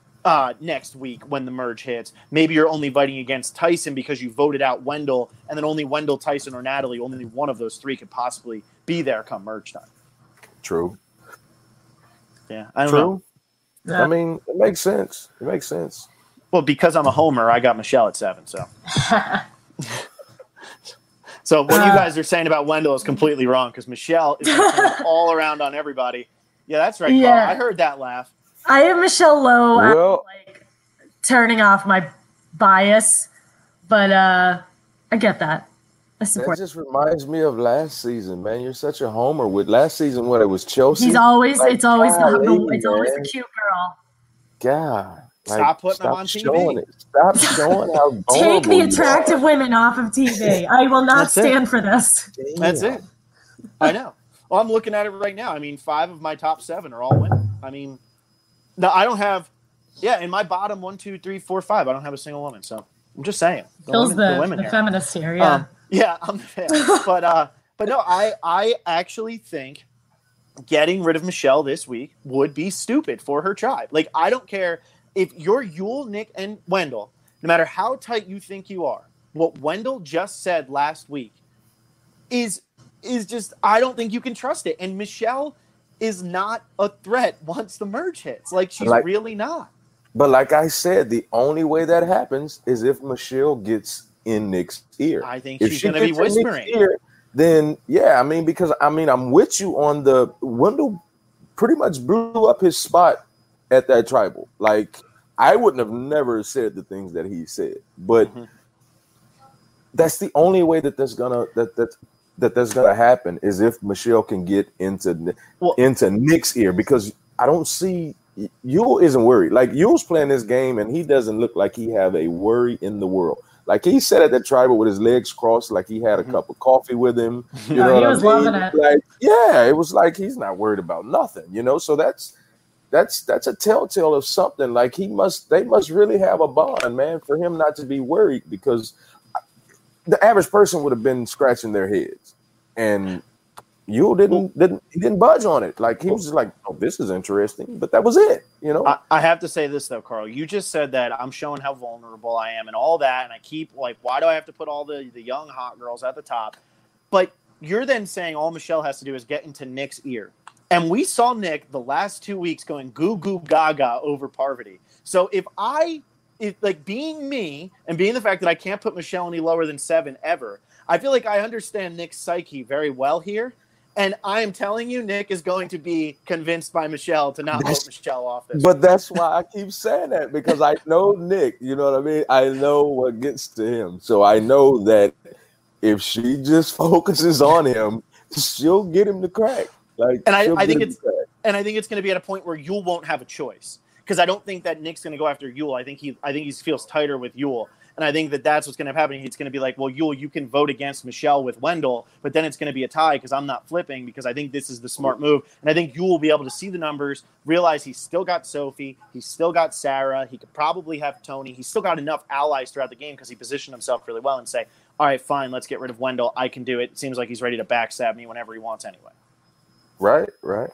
Speaker 2: next week when the merge hits. Maybe you're only fighting against Tyson because you voted out Wendell, and then only Wendell, Tyson, or Natalie, only one of those three could possibly be there come merge time.
Speaker 3: True.
Speaker 2: Yeah, I don't know.
Speaker 3: Yeah. I mean, it makes sense. It makes sense.
Speaker 2: Well, because I'm a homer, I got Michelle at 7, so. So what you guys are saying about Wendell is completely wrong because Michelle is all around on everybody. Yeah, that's right, Carl. I heard that laugh.
Speaker 1: I have Michelle low. I'm like turning off my bias, but I get that. I support.
Speaker 3: That just reminds me of last season, man. You're such a homer. With last season, what it was Chelsea.
Speaker 1: He's always it's always the cute girl.
Speaker 3: God.
Speaker 2: Stop putting them on TV.
Speaker 3: Stop showing how vulnerable.
Speaker 1: Take the attractive women off of TV. I will not stand for this.
Speaker 3: Damn.
Speaker 2: That's it. I know. Well, I'm looking at it right now. I mean, 5 of my top 7 are all women. I mean, no, I don't have. Yeah, in my bottom 1, 2, 3, 4, 5, I don't have a single woman. So I'm just saying.
Speaker 1: Phil's the feminist here. Yeah.
Speaker 2: Yeah, I'm the fan. But no, I actually think getting rid of Michelle this week would be stupid for her tribe. Like, I don't care. If you're Yul, Nick, and Wendell, no matter how tight you think you are, what Wendell just said last week is just, I don't think you can trust it. And Michelle is not a threat once the merge hits. Like, she's really not.
Speaker 3: But like I said, the only way that happens is if Michelle gets in Nick's ear.
Speaker 2: I think she's going to be whispering.
Speaker 3: Then, yeah, I mean, because, I mean, I'm with you on the Wendell pretty much blew up his spot at that tribal. Like, I wouldn't have never said the things that he said, but that's the only way that that's gonna happen is if Michelle can get into Nick's ear, because I don't see Yul isn't worried. Like, Yul's playing this game and he doesn't look like he have a worry in the world. Like, he sat at that tribal with his legs crossed, like he had a cup of coffee with him. You know
Speaker 1: he was loving it.
Speaker 3: Like, yeah, it was like he's not worried about nothing, you know. So that's a telltale of something. Like, they must really have a bond, man, for him not to be worried, because the average person would have been scratching their heads. And Yule didn't budge on it. Like he was just like, "Oh, this is interesting," but that was it. You know.
Speaker 2: I have to say this though, Carl. You just said that I'm showing how vulnerable I am and all that, and I keep like, why do I have to put all the young hot girls at the top? But you're then saying all Michelle has to do is get into Nick's ear, and we saw Nick the last 2 weeks going goo goo gaga over Parvati. So if like being me and being the fact that I can't put Michelle any lower than 7 ever, I feel like I understand Nick's psyche very well here. And I am telling you, Nick is going to be convinced by Michelle to not vote Michelle off this.
Speaker 3: But that's why I keep saying that, because I know Nick, you know what I mean? I know what gets to him. So I know that if she just focuses on him, she'll get him to crack. Like,
Speaker 2: and I think it's going to be at a point where Yule won't have a choice, because I don't think that Nick's going to go after Yule. I think he feels tighter with Yule. And I think that that's what's going to happen. It's going to be like, well, Yule, you can vote against Michelle with Wendell, but then it's going to be a tie because I'm not flipping, because I think this is the smart move. And I think Yule will be able to see the numbers, realize he's still got Sophie, he's still got Sarah, he could probably have Tony. He's still got enough allies throughout the game because he positioned himself really well and say, all right, fine, let's get rid of Wendell. I can do it. It seems like he's ready to backstab me whenever he wants anyway.
Speaker 3: Right.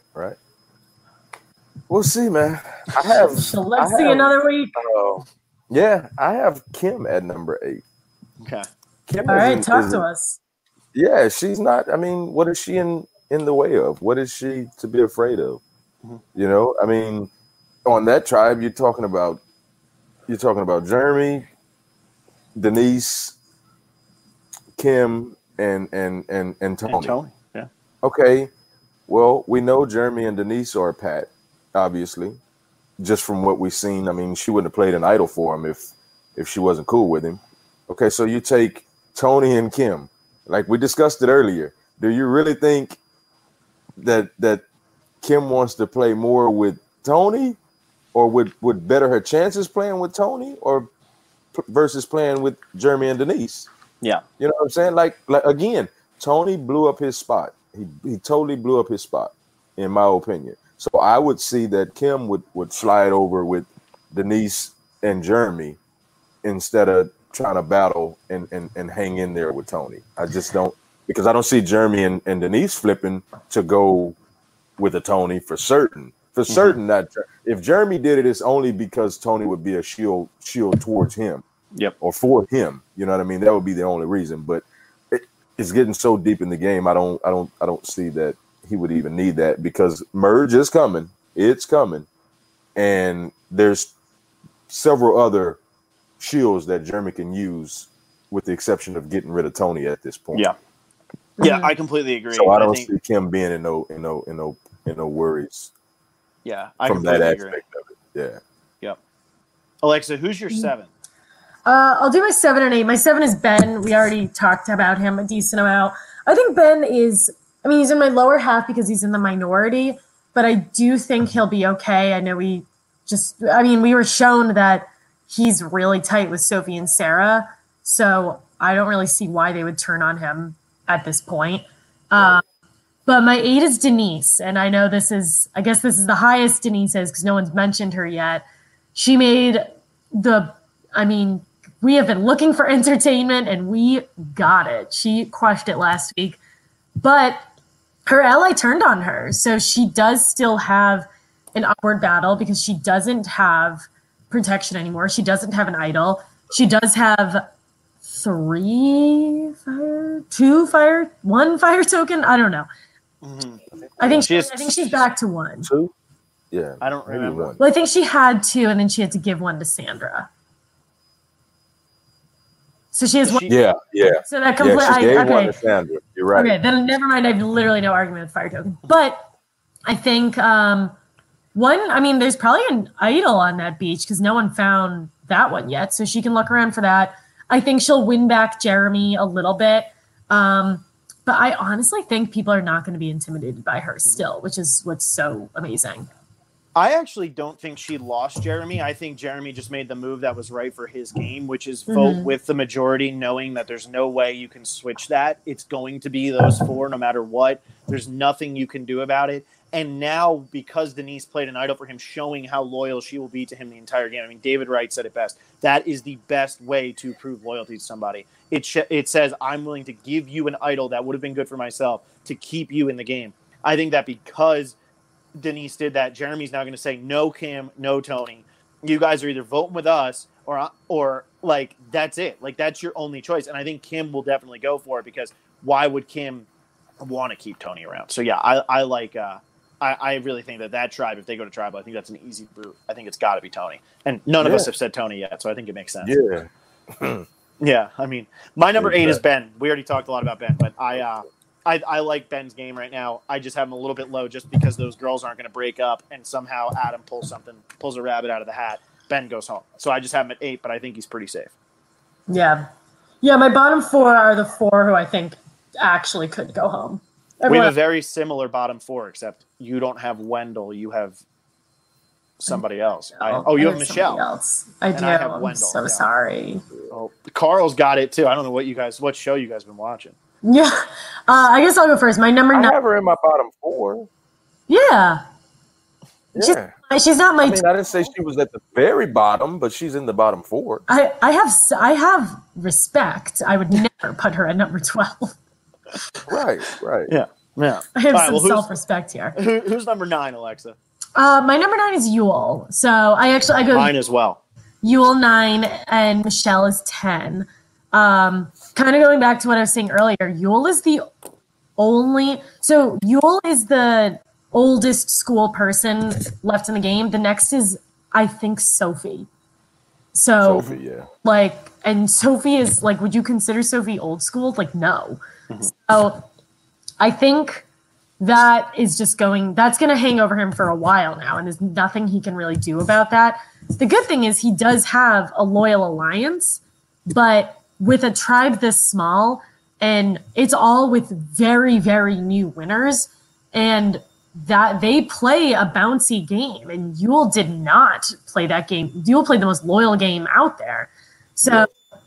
Speaker 3: We'll see, man.
Speaker 1: So let's see another week.
Speaker 3: Yeah, I have Kim at number 8.
Speaker 2: Okay.
Speaker 3: Kim
Speaker 1: All right, talk to us.
Speaker 3: Yeah, she's not. I mean, what is she in the way of? What is she to be afraid of? Mm-hmm. You know, I mean, on that tribe, you're talking about Jeremy, Denise, Kim, and Tony.
Speaker 2: And Tony, yeah.
Speaker 3: Okay. Well, we know Jeremy and Denise are Pat, obviously. Just from what we've seen, I mean, she wouldn't have played an idol for him if she wasn't cool with him. Okay, so you take Tony and Kim, like we discussed it earlier. Do you really think that Kim wants to play more with Tony, or would better her chances playing with Tony, or versus playing with Jeremy and Denise?
Speaker 2: Yeah,
Speaker 3: you know what I'm saying? Like again, Tony blew up his spot. He totally blew up his spot, in my opinion. So I would see that Kim would slide over with Denise and Jeremy instead of trying to battle and hang in there with Tony. I just don't, because I don't see Jeremy and Denise flipping to go with a Tony for certain. For certain, not if Jeremy did it, it's only because Tony would be a shield towards him.
Speaker 2: Yep.
Speaker 3: Or for him. You know what I mean? That would be the only reason. But it's getting so deep in the game. I don't see that he would even need that, because merge is coming. It's coming. And there's several other shields that Jeremy can use, with the exception of getting rid of Tony at this point.
Speaker 2: Yeah. Yeah, I completely agree.
Speaker 3: So I don't see Kim being in no worries.
Speaker 2: Yeah, I
Speaker 3: from that
Speaker 2: completely
Speaker 3: aspect
Speaker 2: agree.
Speaker 3: of it. Yeah.
Speaker 2: Yep. Alexa, who's your 7?
Speaker 1: I'll do my 7 and 8. My 7 is Ben. We already talked about him a decent amount. I think Ben is, he's in my lower half because he's in the minority, but I do think he'll be okay. I know we were shown that he's really tight with Sophie and Sarah, so I don't really see why they would turn on him at this point. But my 8 is Denise, and I know this is the highest Denise is because no one's mentioned her yet. She made we have been looking for entertainment, and we got it. She crushed it last week, but her ally turned on her, so she does still have an upward battle because she doesn't have protection anymore. She doesn't have an idol. She does have 3 fire, 2 fire, 1 fire token. I don't know. Mm-hmm. I think she's back to 1.
Speaker 3: 2? Yeah.
Speaker 2: I don't remember.
Speaker 1: Well, I think she had 2, and then she had to give 1 to Sandra. So she has 1.
Speaker 3: Yeah.
Speaker 1: So that completely.
Speaker 3: She gave 1 to Sandra. You're right.
Speaker 1: Okay, then never mind. I have literally no argument with fire token. But I think there's probably an idol on that beach because no one found that one yet. So she can look around for that. I think she'll win back Jeremy a little bit. But I honestly think people are not going to be intimidated by her still, which is what's so amazing.
Speaker 2: I actually don't think she lost Jeremy. I think Jeremy just made the move that was right for his game, which is vote with the majority, knowing that there's no way you can switch that. It's going to be those 4 no matter what. There's nothing you can do about it. And now, because Denise played an idol for him, showing how loyal she will be to him the entire game. I mean, David Wright said it best. That is the best way to prove loyalty to somebody. It says, I'm willing to give you an idol that would have been good for myself to keep you in the game. I think that because Denise did that, Jeremy's now going to say, no, Kim, no, Tony. You guys are either voting with us or like, that's it. Like, that's your only choice. And I think Kim will definitely go for it, because why would Kim want to keep Tony around? So, yeah, I like I really think that tribe, if they go to tribal, I think that's an easy boot. I think it's got to be Tony. And none of us have said Tony yet, so I think it makes sense.
Speaker 3: Yeah.
Speaker 2: Yeah, I mean, my number 8 is Ben. We already talked a lot about Ben, but I like Ben's game right now. I just have him a little bit low just because those girls aren't going to break up and somehow Adam pulls a rabbit out of the hat. Ben goes home. So I just have him at 8, but I think he's pretty safe.
Speaker 1: Yeah. Yeah, my bottom 4 are the 4 who I think actually could go home.
Speaker 2: We have a very similar bottom 4, except you don't have Wendell. You have somebody else. You have Michelle.
Speaker 1: Else. I do.
Speaker 2: I have
Speaker 1: I'm
Speaker 2: Wendell.
Speaker 1: so sorry.
Speaker 2: Oh, Carl's got it too. I don't know what show you guys been watching.
Speaker 1: Yeah. I guess I'll go first. My number 9.
Speaker 3: I have her in my bottom 4.
Speaker 1: Yeah.
Speaker 3: Yeah.
Speaker 1: She's not my.
Speaker 3: I mean, I didn't say she was at the very bottom, but she's in the bottom 4.
Speaker 1: I have respect. I would never put her at number 12.
Speaker 3: Right.
Speaker 2: Yeah.
Speaker 1: I have some self-respect here.
Speaker 2: Who's number 9, Alexa?
Speaker 1: My number 9 is Yule. So I go
Speaker 2: mine as well.
Speaker 1: Yule 9 and Michelle is 10. Kind of going back to what I was saying earlier, Yule is the oldest school person left in the game. The next is, I think, Sophie. So
Speaker 3: Sophie, yeah.
Speaker 1: Like, and Sophie is like, would you consider Sophie old school? Like, no. Mm-hmm. So I think that's going to hang over him for a while now, and there's nothing he can really do about that. The good thing is he does have a loyal alliance, but with a tribe this small, and it's all with very, very new winners, and that they play a bouncy game, and Yule did not play that game. Yule played the most loyal game out there. So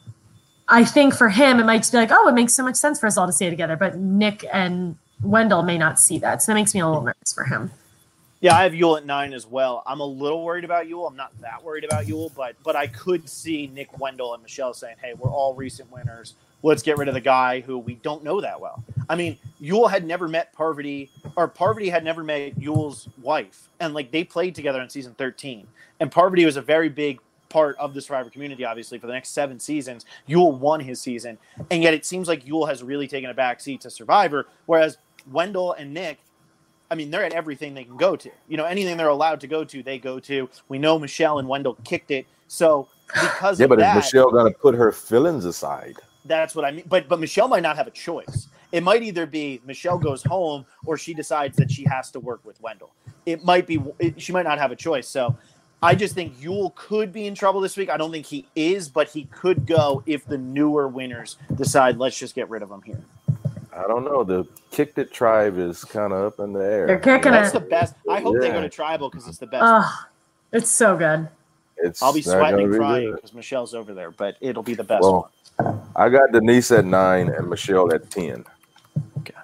Speaker 1: I think for him, it might be like, oh, it makes so much sense for us all to stay together, but Nick and Wendell may not see that. So that makes me a little nervous for him.
Speaker 2: Yeah, I have Yule at 9 as well. I'm a little worried about Yule. I'm not that worried about Yule, but I could see Nick, Wendell, and Michelle saying, hey, we're all recent winners. Let's get rid of the guy who we don't know that well. I mean, Yule had never met Parvati, or Parvati had never met Yule's wife. And, like, they played together in season 13. And Parvati was a very big part of the Survivor community, obviously, for the next 7 seasons. Yule won his season. And yet it seems like Yule has really taken a backseat to Survivor, whereas Wendell and Nick, I mean, they're at everything they can go to. You know, anything they're allowed to go to, they go to. We know Michelle and Wendell kicked it. So because of that...
Speaker 3: Yeah, but is Michelle going to put her feelings aside?
Speaker 2: That's what I mean. But Michelle might not have a choice. It might either be Michelle goes home or she decides that she has to work with Wendell. It might be... She might not have a choice. So I just think Yule could be in trouble this week. I don't think he is, but he could go if the newer winners decide, let's just get rid of him here.
Speaker 3: I don't know. The Kicked It tribe is kind of up in the air.
Speaker 1: They're kicking
Speaker 2: That's
Speaker 1: it.
Speaker 2: the best. I hope they go to tribal because it's the best.
Speaker 1: It's so good.
Speaker 2: I'll be sweating and crying because Michelle's over there, but it'll be the best one.
Speaker 3: I got Denise at 9 and Michelle at 10.
Speaker 2: Okay.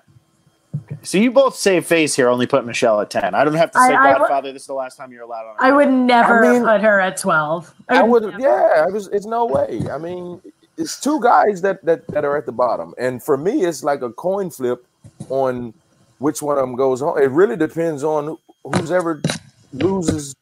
Speaker 2: So you both save face here, only put Michelle at 10. I don't have to say Godfather. This is the last time you're allowed on.
Speaker 1: I would never put her at 12.
Speaker 3: I would. Yeah, it's no way. I mean, it's 2 guys that are at the bottom, and for me, it's like a coin flip on which one of them goes home. It really depends on who's ever loses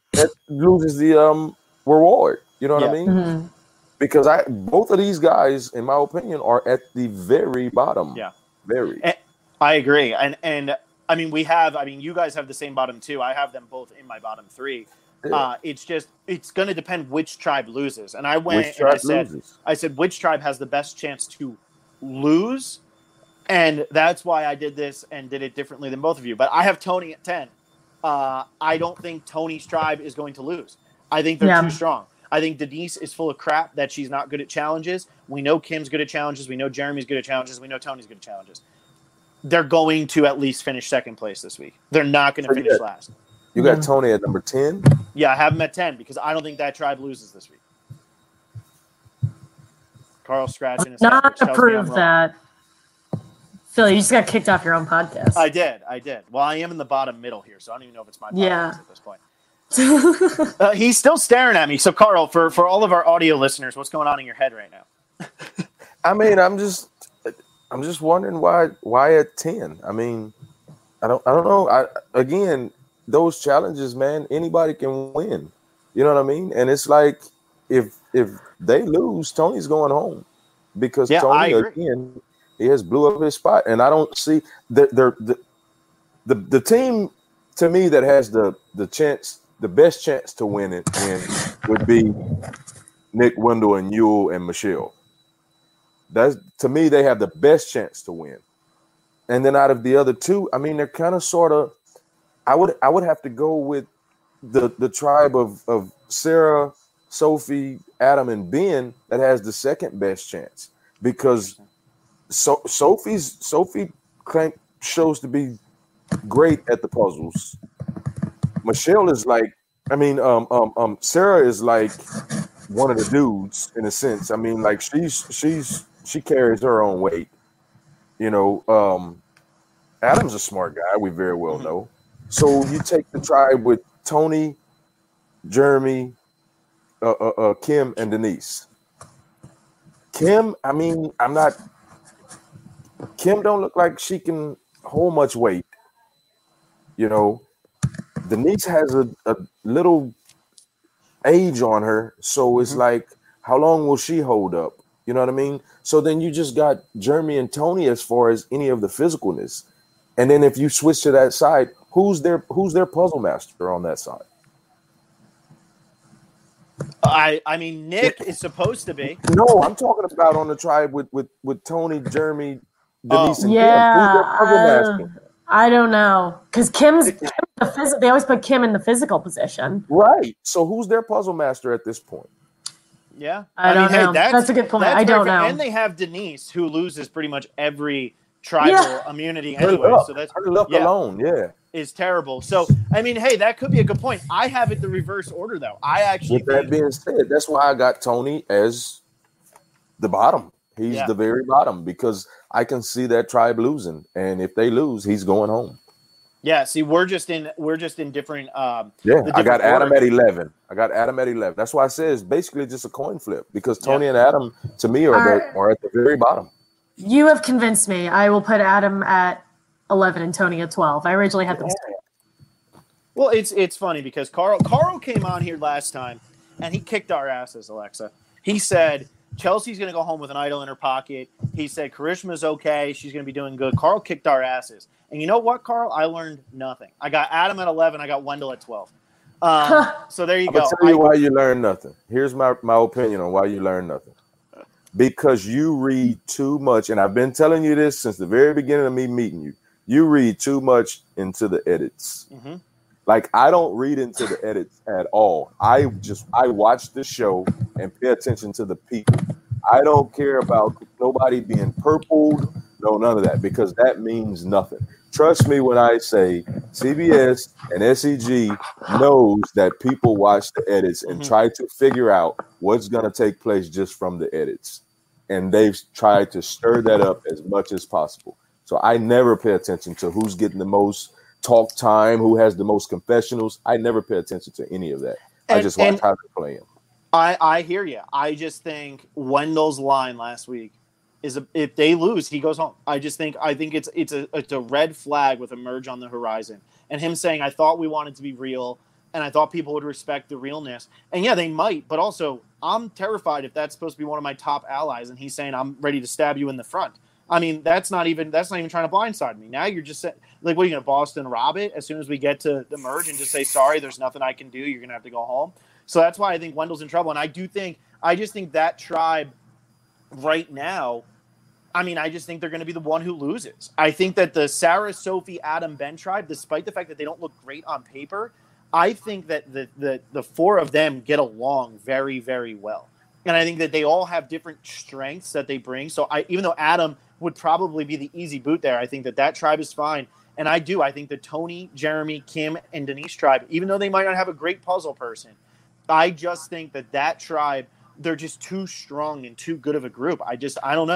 Speaker 3: the reward. You know what I mean? Mm-hmm. Because both of these guys, in my opinion, are at the very bottom.
Speaker 2: Yeah,
Speaker 3: very.
Speaker 2: And I agree, and I mean you guys have the same bottom 2. I have them both in my bottom 3. Yeah. It's going to depend which tribe loses. And I went and I said which tribe has the best chance to lose, and that's why I did this and did it differently than both of you. But I have Tony at 10. I don't think Tony's tribe is going to lose. I think they're too strong. I think Denise is full of crap that she's not good at challenges. We know Kim's good at challenges. We know Jeremy's good at challenges. We know Tony's good at challenges. They're going to at least finish second place this week. They're not going to finish last.
Speaker 3: You got Tony at number 10?
Speaker 2: Yeah, I have him at 10 because I don't think that tribe loses this week. Carl's scratching his head.
Speaker 1: Not to prove that. Billy, you just got kicked off your own podcast.
Speaker 2: I did. Well, I am in the bottom middle here, so I don't even know if it's my podcast at this point. He's still staring at me. So, Carl, for all of our audio listeners, what's going on in your head right now?
Speaker 3: I mean, I'm just wondering why at 10. I mean, I don't know. Again, those challenges, man, anybody can win. You know what I mean? And it's like if they lose, Tony's going home because Tony again he has blew up his spot, and I don't see the team to me that has the best chance to win it would be Nick, Wendell, and Yul and Michelle. That's to me they have the best chance to win. And then out of the other two, I mean they're kind of sort of. I would have to go with the tribe of Sarah, Sophie, Adam, and Ben that has the second best chance because Sophie shows to be great at the puzzles. Michelle is like, Sarah is like one of the dudes in a sense. I mean, like she carries her own weight. You know, Adam's a smart guy. We very well know. So you take the tribe with Tony, Jeremy, Kim, and Denise. Kim, I mean, Kim don't look like she can hold much weight. You know, Denise has a little age on her, so it's like, how long will she hold up? You know what I mean? So then you just got Jeremy and Tony as far as any of the physicalness, and then if you switch to that side, who's their puzzle master on that side?
Speaker 2: I mean, Nick is supposed to be.
Speaker 3: No, I'm talking about on the tribe with Tony, Jeremy, Denise, and Kim.
Speaker 1: Yeah,
Speaker 3: Who's their puzzle master?
Speaker 1: I don't know because Kim's the physical. They always put Kim in the physical position,
Speaker 3: right? So who's their puzzle master at this point?
Speaker 2: Yeah,
Speaker 1: I don't know. That's a good point. I don't know.
Speaker 2: And they have Denise, who loses pretty much every tribal immunity anyway. So that's
Speaker 3: her luck alone.
Speaker 2: Is terrible. So I mean, hey, that could be a good point. I have it the reverse order though. I actually.
Speaker 3: With that being said, that's why I got Tony as the bottom. He's the very bottom because I can see that tribe losing, and if they lose, he's going home.
Speaker 2: Yeah. See, we're just in different.
Speaker 3: I got Adam at 11. That's why I say it's basically just a coin flip because Tony and Adam, to me, are at the very bottom.
Speaker 1: You have convinced me. I will put Adam at 11 and Tony at 12. I originally had them.
Speaker 2: Well, it's funny because Carl came on here last time, and he kicked our asses, Alexa. He said Chelsea's going to go home with an idol in her pocket. He said Karishma's okay. She's going to be doing good. Carl kicked our asses. And you know what, Carl? I learned nothing. I got Adam at 11. I got Wendell at 12. So there you go.
Speaker 3: I'll tell you why you learned nothing. Here's my opinion on why you learned nothing. Because you read too much. And I've been telling you this since the very beginning of me meeting you. You read too much into the edits. Mm-hmm. Like, I don't read into the edits at all. I watch the show and pay attention to the people. I don't care about nobody being purpled. No, none of that, because that means nothing. Trust me when I say CBS and SEG knows that people watch the edits and try to figure out what's going to take place just from the edits. And they've tried to stir that up as much as possible. So I never pay attention to who's getting the most talk time, who has the most confessionals. I never pay attention to any of that. I just watch how they're playing.
Speaker 2: I hear you. I just think Wendell's line last week is if they lose, he goes home. I think it's a red flag with a merge on the horizon. And him saying, I thought we wanted to be real, and I thought people would respect the realness. And yeah, they might, but also I'm terrified if that's supposed to be one of my top allies, and he's saying I'm ready to stab you in the front. I mean, that's not even trying to blindside me. Now you're just like, what are you going to Boston Rob it as soon as we get to the merge and just say, sorry, there's nothing I can do. You're going to have to go home. So that's why I think Wendell's in trouble. And I just think that tribe right now, I mean, I just think they're going to be the one who loses. I think that the Sarah, Sophie, Adam, Ben tribe, despite the fact that they don't look great on paper, I think that the four of them get along very, very well. And I think that they all have different strengths that they bring. So even though Adam would probably be the easy boot there, I think that tribe is fine. And I think the Tony, Jeremy, Kim, and Denise tribe, even though they might not have a great puzzle person, I just think that tribe, they're just too strong and too good of a group. I don't know.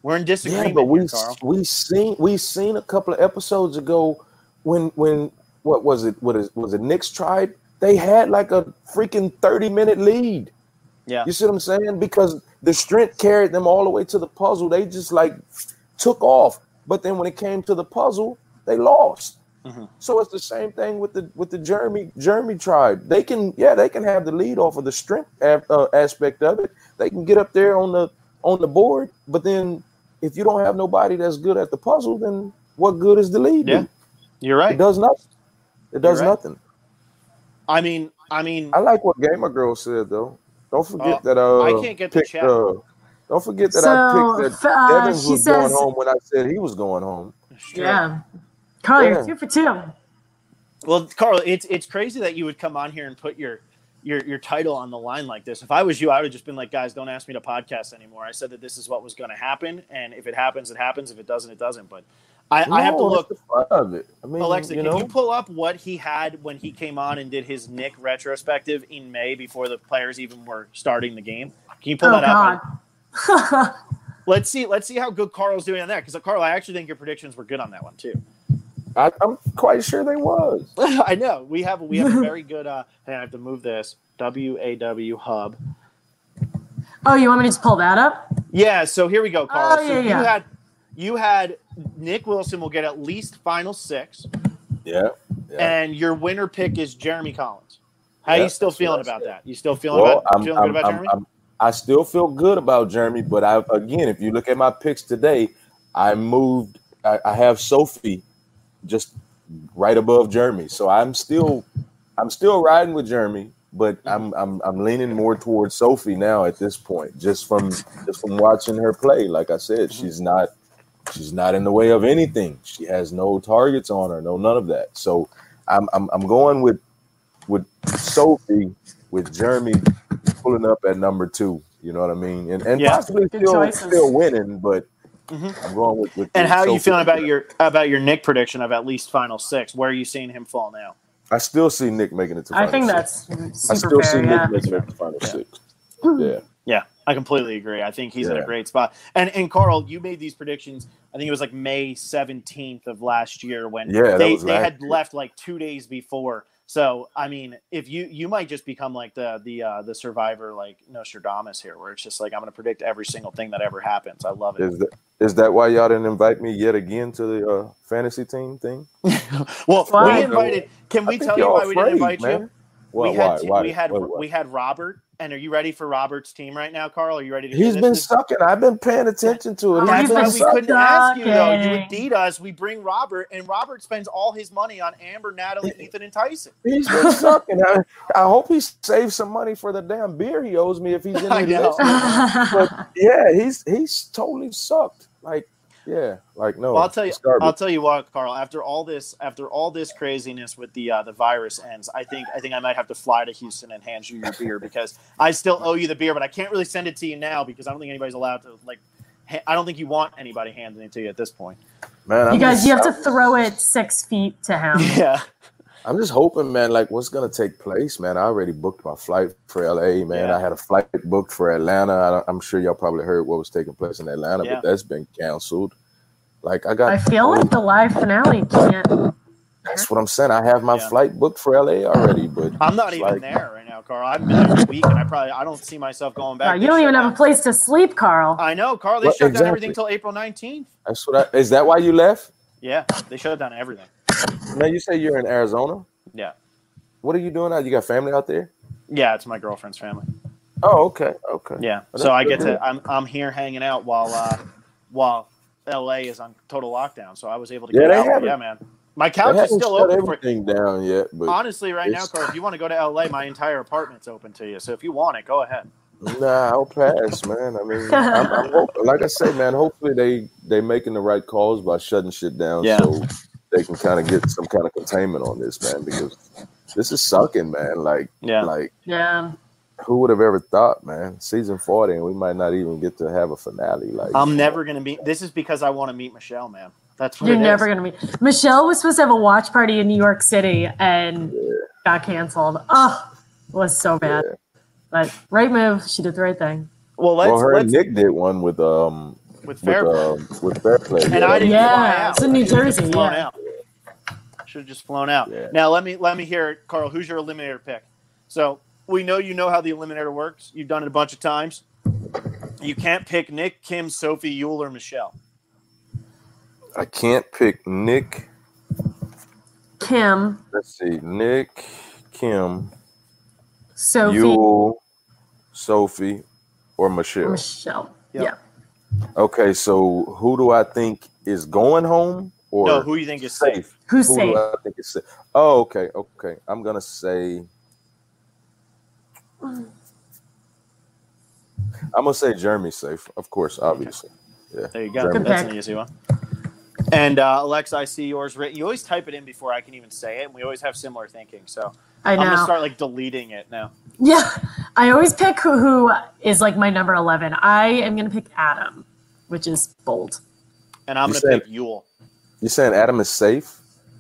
Speaker 2: We're in disagreement.
Speaker 3: Yeah, but
Speaker 2: Carl.
Speaker 3: we seen a couple of episodes ago when what was it? Was it Knicks tried? They had like a freaking 30-minute lead.
Speaker 2: Yeah.
Speaker 3: You see what I'm saying? Because the strength carried them all the way to the puzzle. They just like took off. But then when it came to the puzzle, they lost. Mm-hmm. So it's the same thing with the Jeremy tribe. They can have the lead off of the strength aspect of it. They can get up there on the board, but then if you don't have nobody that's good at the puzzle, then what good is the lead?
Speaker 2: Yeah, you're right.
Speaker 3: It does nothing. It does nothing.
Speaker 2: I mean,
Speaker 3: I like what Gamer Girl said though. Don't forget that
Speaker 2: I can't get the chat.
Speaker 3: Don't forget that I picked that Evans was going home when I said he was going home.
Speaker 1: Yeah, Carl, you're 2 for 2.
Speaker 2: Well, Carl, it's crazy that you would come on here and put your title on the line like this. If I was you, I would have just been like, guys, don't ask me to podcast anymore. I said that this is what was going to happen, and if it happens, it happens. If it doesn't, it doesn't. But I have to look.
Speaker 3: The fun of it. I mean,
Speaker 2: Alexa, can you pull up what he had when he came on and did his Nick retrospective in May before the players even were starting the game? Can you pull that up? Let's see how good Carl's doing on that. Because Carl, I actually think your predictions were good on that one too.
Speaker 3: I'm quite sure they was.
Speaker 2: I know we have a very good. I have to move this WAW hub.
Speaker 1: Oh, you want me to just pull that up?
Speaker 2: Yeah. So here we go, Carl.
Speaker 1: Oh,
Speaker 2: so you had Nick Wilson will get at least final 6.
Speaker 3: Yeah.
Speaker 2: And your winner pick is Jeremy Collins. How are you still feeling about that? You still feeling good about Jeremy?
Speaker 3: I still feel good about Jeremy, but again, if you look at my picks today, I moved. I have Sophie just right above Jeremy, so I'm still riding with Jeremy, but I'm leaning more towards Sophie now at this point, just from watching her play. Like I said, she's not in the way of anything. She has no targets on her, none of that. So I'm going with Sophie, with Jeremy pulling up at number 2. You know what I mean? And possibly still winning, but I'm going with.
Speaker 2: And how are you feeling about your Nick prediction of at least final 6? Where are you seeing him fall now?
Speaker 3: I still see Nick making it to final 6.
Speaker 1: I think that's super
Speaker 3: I still
Speaker 1: fair,
Speaker 3: see Nick making it to final 6. Yeah.
Speaker 2: Yeah, I completely agree. I think he's in a great spot. And Carl, you made these predictions. I think it was like May 17th of last year when they had left like 2 days before. So I mean, if you might just become like the Survivor, like Nostradamus here, where it's just like I'm going to predict every single thing that ever happens. I love it.
Speaker 3: Is that why y'all didn't invite me yet again to the fantasy team thing?
Speaker 2: Well, we invited. Can we tell you why we didn't invite you?
Speaker 3: Why?
Speaker 2: We had Robert. And are you ready for Robert's team right now, Carl? Are you ready to?
Speaker 3: He's been sucking. I've been paying attention to it.
Speaker 2: That's why we couldn't ask you though. You would beat us. We bring Robert, and Robert spends all his money on Amber, Natalie, Ethan, and Tyson.
Speaker 3: He's been sucking. I hope he saves some money for the damn beer he owes me if he's in the But yeah, he's totally sucked. No.
Speaker 2: Well, I'll tell you what, Carl. After all this craziness with the virus ends, I think I might have to fly to Houston and hand you your beer because I still owe you the beer, but I can't really send it to you now because I don't think anybody's allowed to. I don't think you want anybody handing it to you at this point.
Speaker 3: Man,
Speaker 1: you have to throw it 6 feet to him.
Speaker 2: Yeah.
Speaker 3: I'm just hoping, man, what's going to take place, man. I already booked my flight for LA, man. I had a flight booked for Atlanta. I'm sure y'all probably heard what was taking place in Atlanta, but that's been canceled. I
Speaker 1: feel like the live finale can't.
Speaker 3: That's what I'm saying. I have my flight booked for LA already, but
Speaker 2: I'm not even there right now, Carl. I've been there for a week, and I don't see myself going back.
Speaker 1: You don't even have a place to sleep, Carl.
Speaker 2: I know, Carl. They shut down everything till April 19th.
Speaker 3: That's what. Is that why you left?
Speaker 2: Yeah, they shut down everything.
Speaker 3: Now you say you're in Arizona.
Speaker 2: Yeah.
Speaker 3: What are you doing now? You got family out there?
Speaker 2: Yeah, it's my girlfriend's family.
Speaker 3: Oh, okay.
Speaker 2: Yeah, so I get to. I'm here hanging out while LA is on total lockdown. So I was able to get out. Yeah, man. My couch is still open for
Speaker 3: everything down yet. But
Speaker 2: honestly, right now, Carl, if you want to go to LA, my entire apartment's open to you. So if you want it, go ahead.
Speaker 3: Nah, I'll pass, man. I mean, I'm hoping, like I say, man. Hopefully they making the right calls by shutting shit down, so they can kind of get some kind of containment on this, man. Because this is sucking, man. Who would have ever thought, man? Season 40, and we might not even get to have a finale.
Speaker 2: I'm never gonna be. This is because I want to meet Michelle, man. That's what
Speaker 1: you're never gonna meet. Michelle was supposed to have a watch party in New York City and got canceled. Oh, it was so bad. Yeah. But right move. She did the right thing.
Speaker 3: Well, her and Nick did one with
Speaker 2: with fair play.
Speaker 3: With fair play.
Speaker 2: And I didn't fly
Speaker 1: Yeah,
Speaker 2: out.
Speaker 1: it's in New Jersey.
Speaker 2: Flown
Speaker 1: Yeah.
Speaker 2: out. Should have just flown out.
Speaker 3: Yeah.
Speaker 2: Now let me hear it, Carl. Who's your eliminator pick? So we know you know how the eliminator works. You've done it a bunch of times. You can't pick Nick, Kim, Sophie, Yul, or Michelle.
Speaker 3: I can't pick Nick.
Speaker 1: Kim,
Speaker 3: Let's see. Nick, Kim,
Speaker 1: Sophie,
Speaker 3: Yul, Sophie, or Michelle.
Speaker 1: Michelle.
Speaker 2: Yep.
Speaker 1: Yeah.
Speaker 3: Okay, so who do I think is going home? Or
Speaker 2: No, who you think is safe?
Speaker 1: Who's
Speaker 3: Who
Speaker 1: safe?
Speaker 3: do I think is safe? Oh, okay. I'm gonna say. Jeremy's safe, of course, obviously. Yeah.
Speaker 2: There you go.
Speaker 3: Jeremy.
Speaker 2: That's
Speaker 1: pick.
Speaker 2: an easy one. And Alexa, I see yours written. You always type it in before I can even say it, and we always have similar thinking. So
Speaker 1: I
Speaker 2: I'm gonna
Speaker 1: know.
Speaker 2: start like deleting it now.
Speaker 1: Yeah, I always pick who is like my number 11. I am gonna pick Adam, which is bold.
Speaker 2: And I'm
Speaker 3: You
Speaker 2: gonna
Speaker 3: said-
Speaker 2: pick Yul.
Speaker 3: You saying Adam is safe?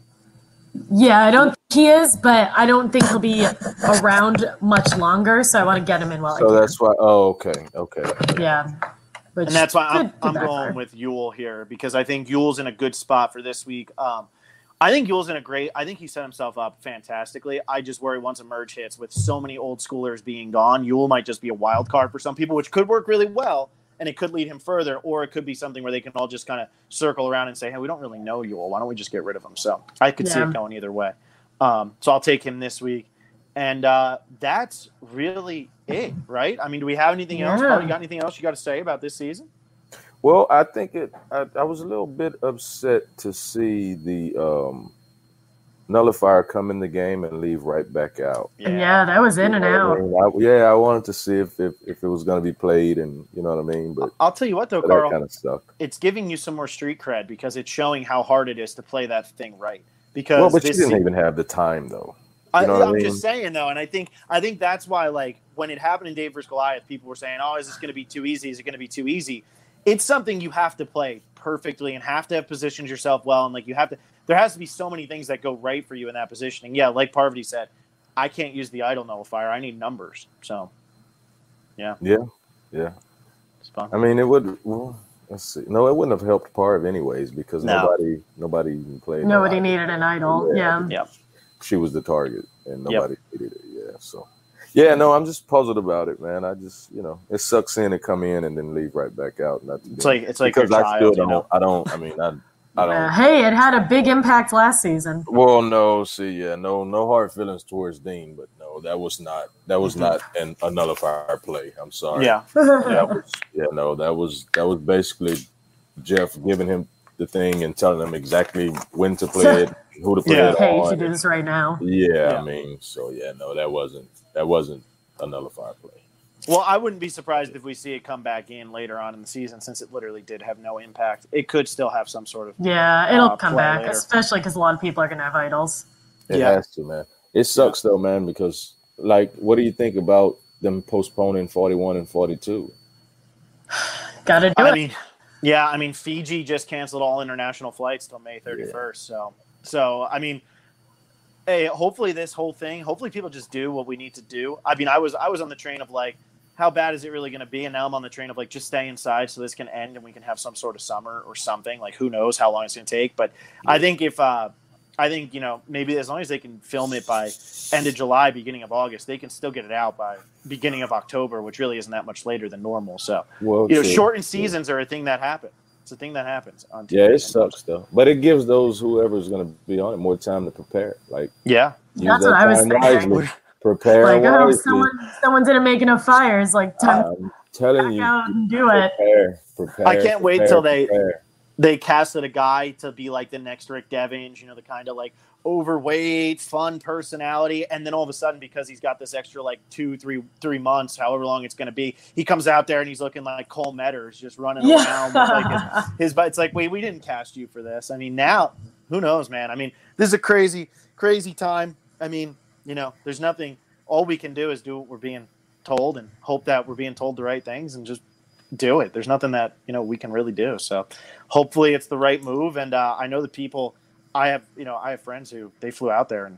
Speaker 1: Yeah, I don't think he is, but I don't think he'll be around much longer. So I want to get him in while I
Speaker 3: So
Speaker 1: can.
Speaker 3: that's why. Oh, okay.
Speaker 1: Yeah. Which
Speaker 2: And that's why I'm
Speaker 1: could
Speaker 2: going
Speaker 1: backfire.
Speaker 2: with Yul here because I think Yul's in a good spot for this week. I think Yul's in a great. I think he set himself up fantastically. I just worry once a merge hits with so many old schoolers being gone, Yul might just be a wild card for some people, which could work really well and it could lead him further, or it could be something where they can all just kind of circle around and say, "Hey, we don't really know Yul. Why don't we just get rid of him?" So I could see
Speaker 1: Yeah.
Speaker 2: it going either way. So I'll take him this week, and that's really it, right? I mean, do we have anything else?
Speaker 1: Yeah.
Speaker 2: Carl, you got anything else you got to say about this season?
Speaker 3: Well, I think I was a little bit upset to see the nullifier come in the game and leave right back out.
Speaker 1: Yeah, that was in and
Speaker 3: You know
Speaker 1: out.
Speaker 3: what I mean? I wanted to see if it was going to be played, and you know what I mean. But
Speaker 2: I'll tell you what, though,
Speaker 3: that
Speaker 2: Carl,
Speaker 3: kind of stuck.
Speaker 2: it's giving you some more street cred because it's showing how hard it is to play that thing right. Because
Speaker 3: Well, but you
Speaker 2: this
Speaker 3: didn't
Speaker 2: se-
Speaker 3: even have the time, though. You know what I
Speaker 2: I'm
Speaker 3: mean?
Speaker 2: just saying though, and I think that's why, like, when it happened in Dave vs. Goliath, people were saying, "Oh, is this going to be too easy? Is it going to be too easy?" It's something you have to play perfectly and have to have positioned yourself well, and like you have to. There has to be so many things that go right for you in that positioning. Yeah, like Parvati said, I can't use the idle nullifier. I need numbers. So, yeah, it's fun.
Speaker 3: I mean, it would. Well, let's see. No, it wouldn't have helped Parv anyways because
Speaker 2: No.
Speaker 3: nobody even played.
Speaker 1: Nobody
Speaker 3: no
Speaker 1: needed an idol. Yeah.
Speaker 2: Yeah.
Speaker 3: She was the target, and nobody needed it. Yeah, so. Yeah, no, I'm just puzzled about it, man. I just, it sucks seeing it come in and then leave right back out.
Speaker 2: It's like
Speaker 3: because
Speaker 2: your
Speaker 3: I still
Speaker 2: child,
Speaker 3: don't. I don't. I mean, I don't.
Speaker 1: Hey, it had a big impact last season.
Speaker 3: Well, no, no hard feelings towards Dean, but no, that was not a nullifier play. I'm sorry.
Speaker 2: Yeah.
Speaker 3: That was basically Jeff giving him the thing and telling him exactly when to play it, who to play
Speaker 2: Yeah.
Speaker 3: it
Speaker 1: Hey, you
Speaker 3: on.
Speaker 1: should do this right now.
Speaker 3: Yeah, I mean, so no, that wasn't a nullifier play.
Speaker 2: Well, I wouldn't be surprised if we see it come back in later on in the season, since it literally did have no impact. It could still have some sort of.
Speaker 1: Yeah, it'll come
Speaker 2: play
Speaker 1: back,
Speaker 2: later.
Speaker 1: especially because a lot of people are going to have idols.
Speaker 3: It
Speaker 2: Yeah.
Speaker 3: has to, man. It sucks though, man, because like, what do you think about them postponing 41 and 42?
Speaker 1: Got to do
Speaker 2: I
Speaker 1: it.
Speaker 2: mean, Fiji just canceled all international flights till May 31st. So I mean, hey, hopefully people just do what we need to do. I mean, I was on the train of like, how bad is it really going to be? And now I'm on the train of like, just stay inside so this can end and we can have some sort of summer or something. Like, who knows how long it's going to take? But I think maybe as long as they can film it by end of July, beginning of August, they can still get it out by beginning of October, which really isn't that much later than normal. So,
Speaker 3: Well,
Speaker 2: shortened seasons are a thing that happen. It's a thing that happens on TV.
Speaker 3: Yeah, it sucks though, but it gives those whoever's going to be on it more time to prepare. Like,
Speaker 2: Yeah.
Speaker 3: use
Speaker 1: That's
Speaker 3: that
Speaker 1: what I was
Speaker 3: time
Speaker 1: thinking.
Speaker 3: wisely. Prepare
Speaker 1: Like, oh,
Speaker 3: wisely.
Speaker 1: someone didn't make enough fires. Like, time
Speaker 3: I'm telling
Speaker 1: to
Speaker 3: you,
Speaker 1: back out and do it.
Speaker 3: prepare.
Speaker 2: I can't wait till
Speaker 3: prepare.
Speaker 2: they casted a guy to be like the next Rick Devens, the kind of like overweight, fun personality. And then all of a sudden, because he's got this extra like 3 months, however long it's going to be, he comes out there and he's looking like Cole Metters, just running around with like his butt. It's like, wait, we didn't cast you for this. I mean, now, who knows, man? I mean, this is a crazy, crazy time. I mean, there's nothing. All we can do is do what we're being told and hope that we're being told the right things and just do it. There's nothing that, we can really do. So hopefully it's the right move. And I know the people I have friends who they flew out there and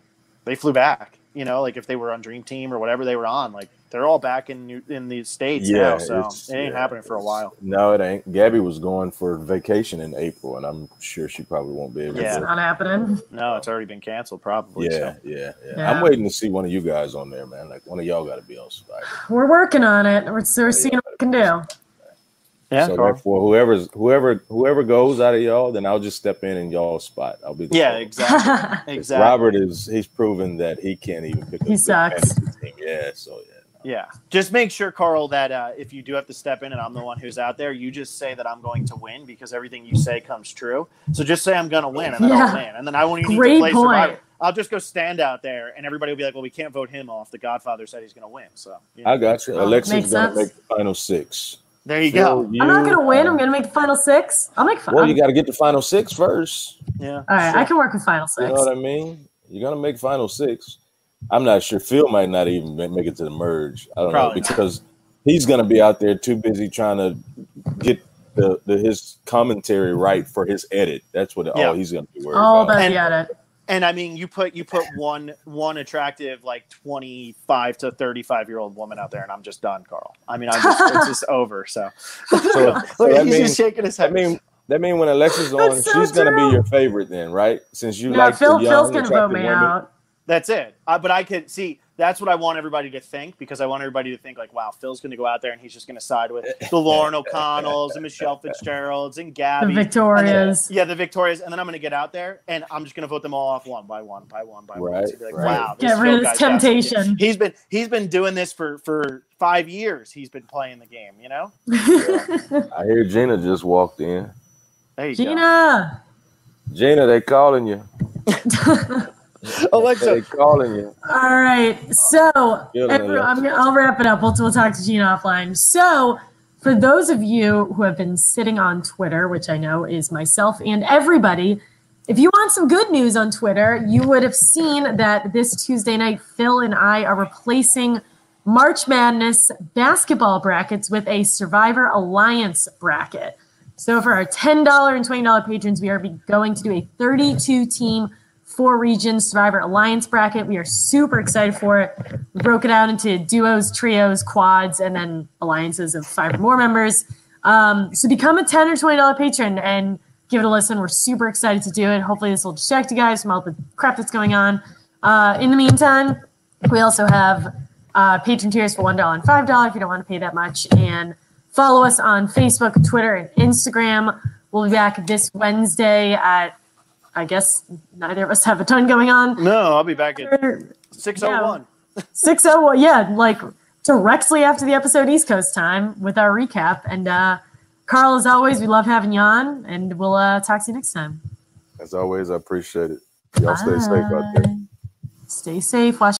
Speaker 2: they flew back. You know, like if they were on Dream Team or whatever they were on, like they're all back in the States now. So it ain't happening for a while.
Speaker 3: No, it ain't. Gabby was going for vacation in April, and I'm sure she probably won't be able to.
Speaker 1: It's not happening.
Speaker 2: No, it's already been canceled probably.
Speaker 3: Yeah. I'm waiting to see one of you guys on there, man. Like one of y'all got to be on Survivor.
Speaker 1: We're working on it. We're seeing what we can do.
Speaker 3: Yeah. So therefore, whoever goes out of y'all, then I'll just step in y'all's spot. I'll be the
Speaker 2: exactly.
Speaker 3: Robert he's proven that he can't even pick up.
Speaker 1: He sucks.
Speaker 3: Team. Yeah. So
Speaker 2: yeah. Just make sure, Carl, that if you do have to step in and I'm the one who's out there, you just say that I'm going to win because everything you say comes true. So just say I'm going to win and then I'll win. And then I won't even need to play Survivor. I'll just go stand out there and everybody will be like, well, we can't vote him off. The Godfather said he's going to win. So
Speaker 3: I got you. Alexa's going to make the final 6.
Speaker 2: There you go.
Speaker 1: I'm not going to win. I'm going to make the final 6. I'll make 5.
Speaker 3: Well, you got to get the final 6 first.
Speaker 2: Yeah.
Speaker 1: All right. I can work with final 6.
Speaker 3: You know what I mean? You're going to make final 6. I'm not sure. Phil might not even make it to the merge. I don't know because he's going to be out there too busy trying to get his commentary right for his edit. That's what all he's going to be worried about.
Speaker 1: That's the edit.
Speaker 2: And I mean, you put one attractive like 25 to 35-year-old woman out there, and I'm just done, Carl. I mean, it's just over. So he's just shaking his head.
Speaker 3: That means when Alexa's on, she's going to be your favorite then, right? Since you like
Speaker 1: Phil's going to vote me out.
Speaker 2: That's it. But I could see that's what I want everybody to think because I want everybody to think like, wow, Phil's going to go out there and he's just going to side with the Lauren O'Connells and Michelle Fitzgeralds and Gabby.
Speaker 1: The Victorias.
Speaker 2: The Victorias. And then I'm going to get out there and I'm just going to vote them all off one by one.
Speaker 3: Right.
Speaker 2: So be like, wow.
Speaker 1: Get rid of this temptation.
Speaker 2: He's been doing this for 5 years. He's been playing the game, you know?
Speaker 3: I hear Gina just walked in.
Speaker 2: There you
Speaker 1: go.
Speaker 3: Gina, they calling you.
Speaker 2: Alexa,
Speaker 3: they calling you.
Speaker 1: All right, so I'll wrap it up. We'll talk to Gina offline. So, for those of you who have been sitting on Twitter, which I know is myself and everybody, if you want some good news on Twitter, you would have seen that this Tuesday night, Phil and I are replacing March Madness basketball brackets with a Survivor Alliance bracket. So, for our $10 and $20 patrons, we are going to do a 32-team 4-region Survivor Alliance bracket. We are super excited for it. We broke it out into duos, trios, quads, and then alliances of 5 or more members. So become a $10 or $20 patron and give it a listen. We're super excited to do it. Hopefully this will distract you guys from all the crap that's going on. In the meantime, we also have patron tiers for $1 and $5 if you don't want to pay that much. And follow us on Facebook, Twitter, and Instagram. We'll be back this Wednesday at, I guess neither of us have a ton going on.
Speaker 2: No, I'll be back at 6:01.
Speaker 1: 6:01, yeah, like directly after the episode East Coast time with our recap. And Carl, as always, we love having you on, and we'll talk to you next time.
Speaker 3: As always, I appreciate it. Y'all stay safe out there.
Speaker 1: Stay safe. Watch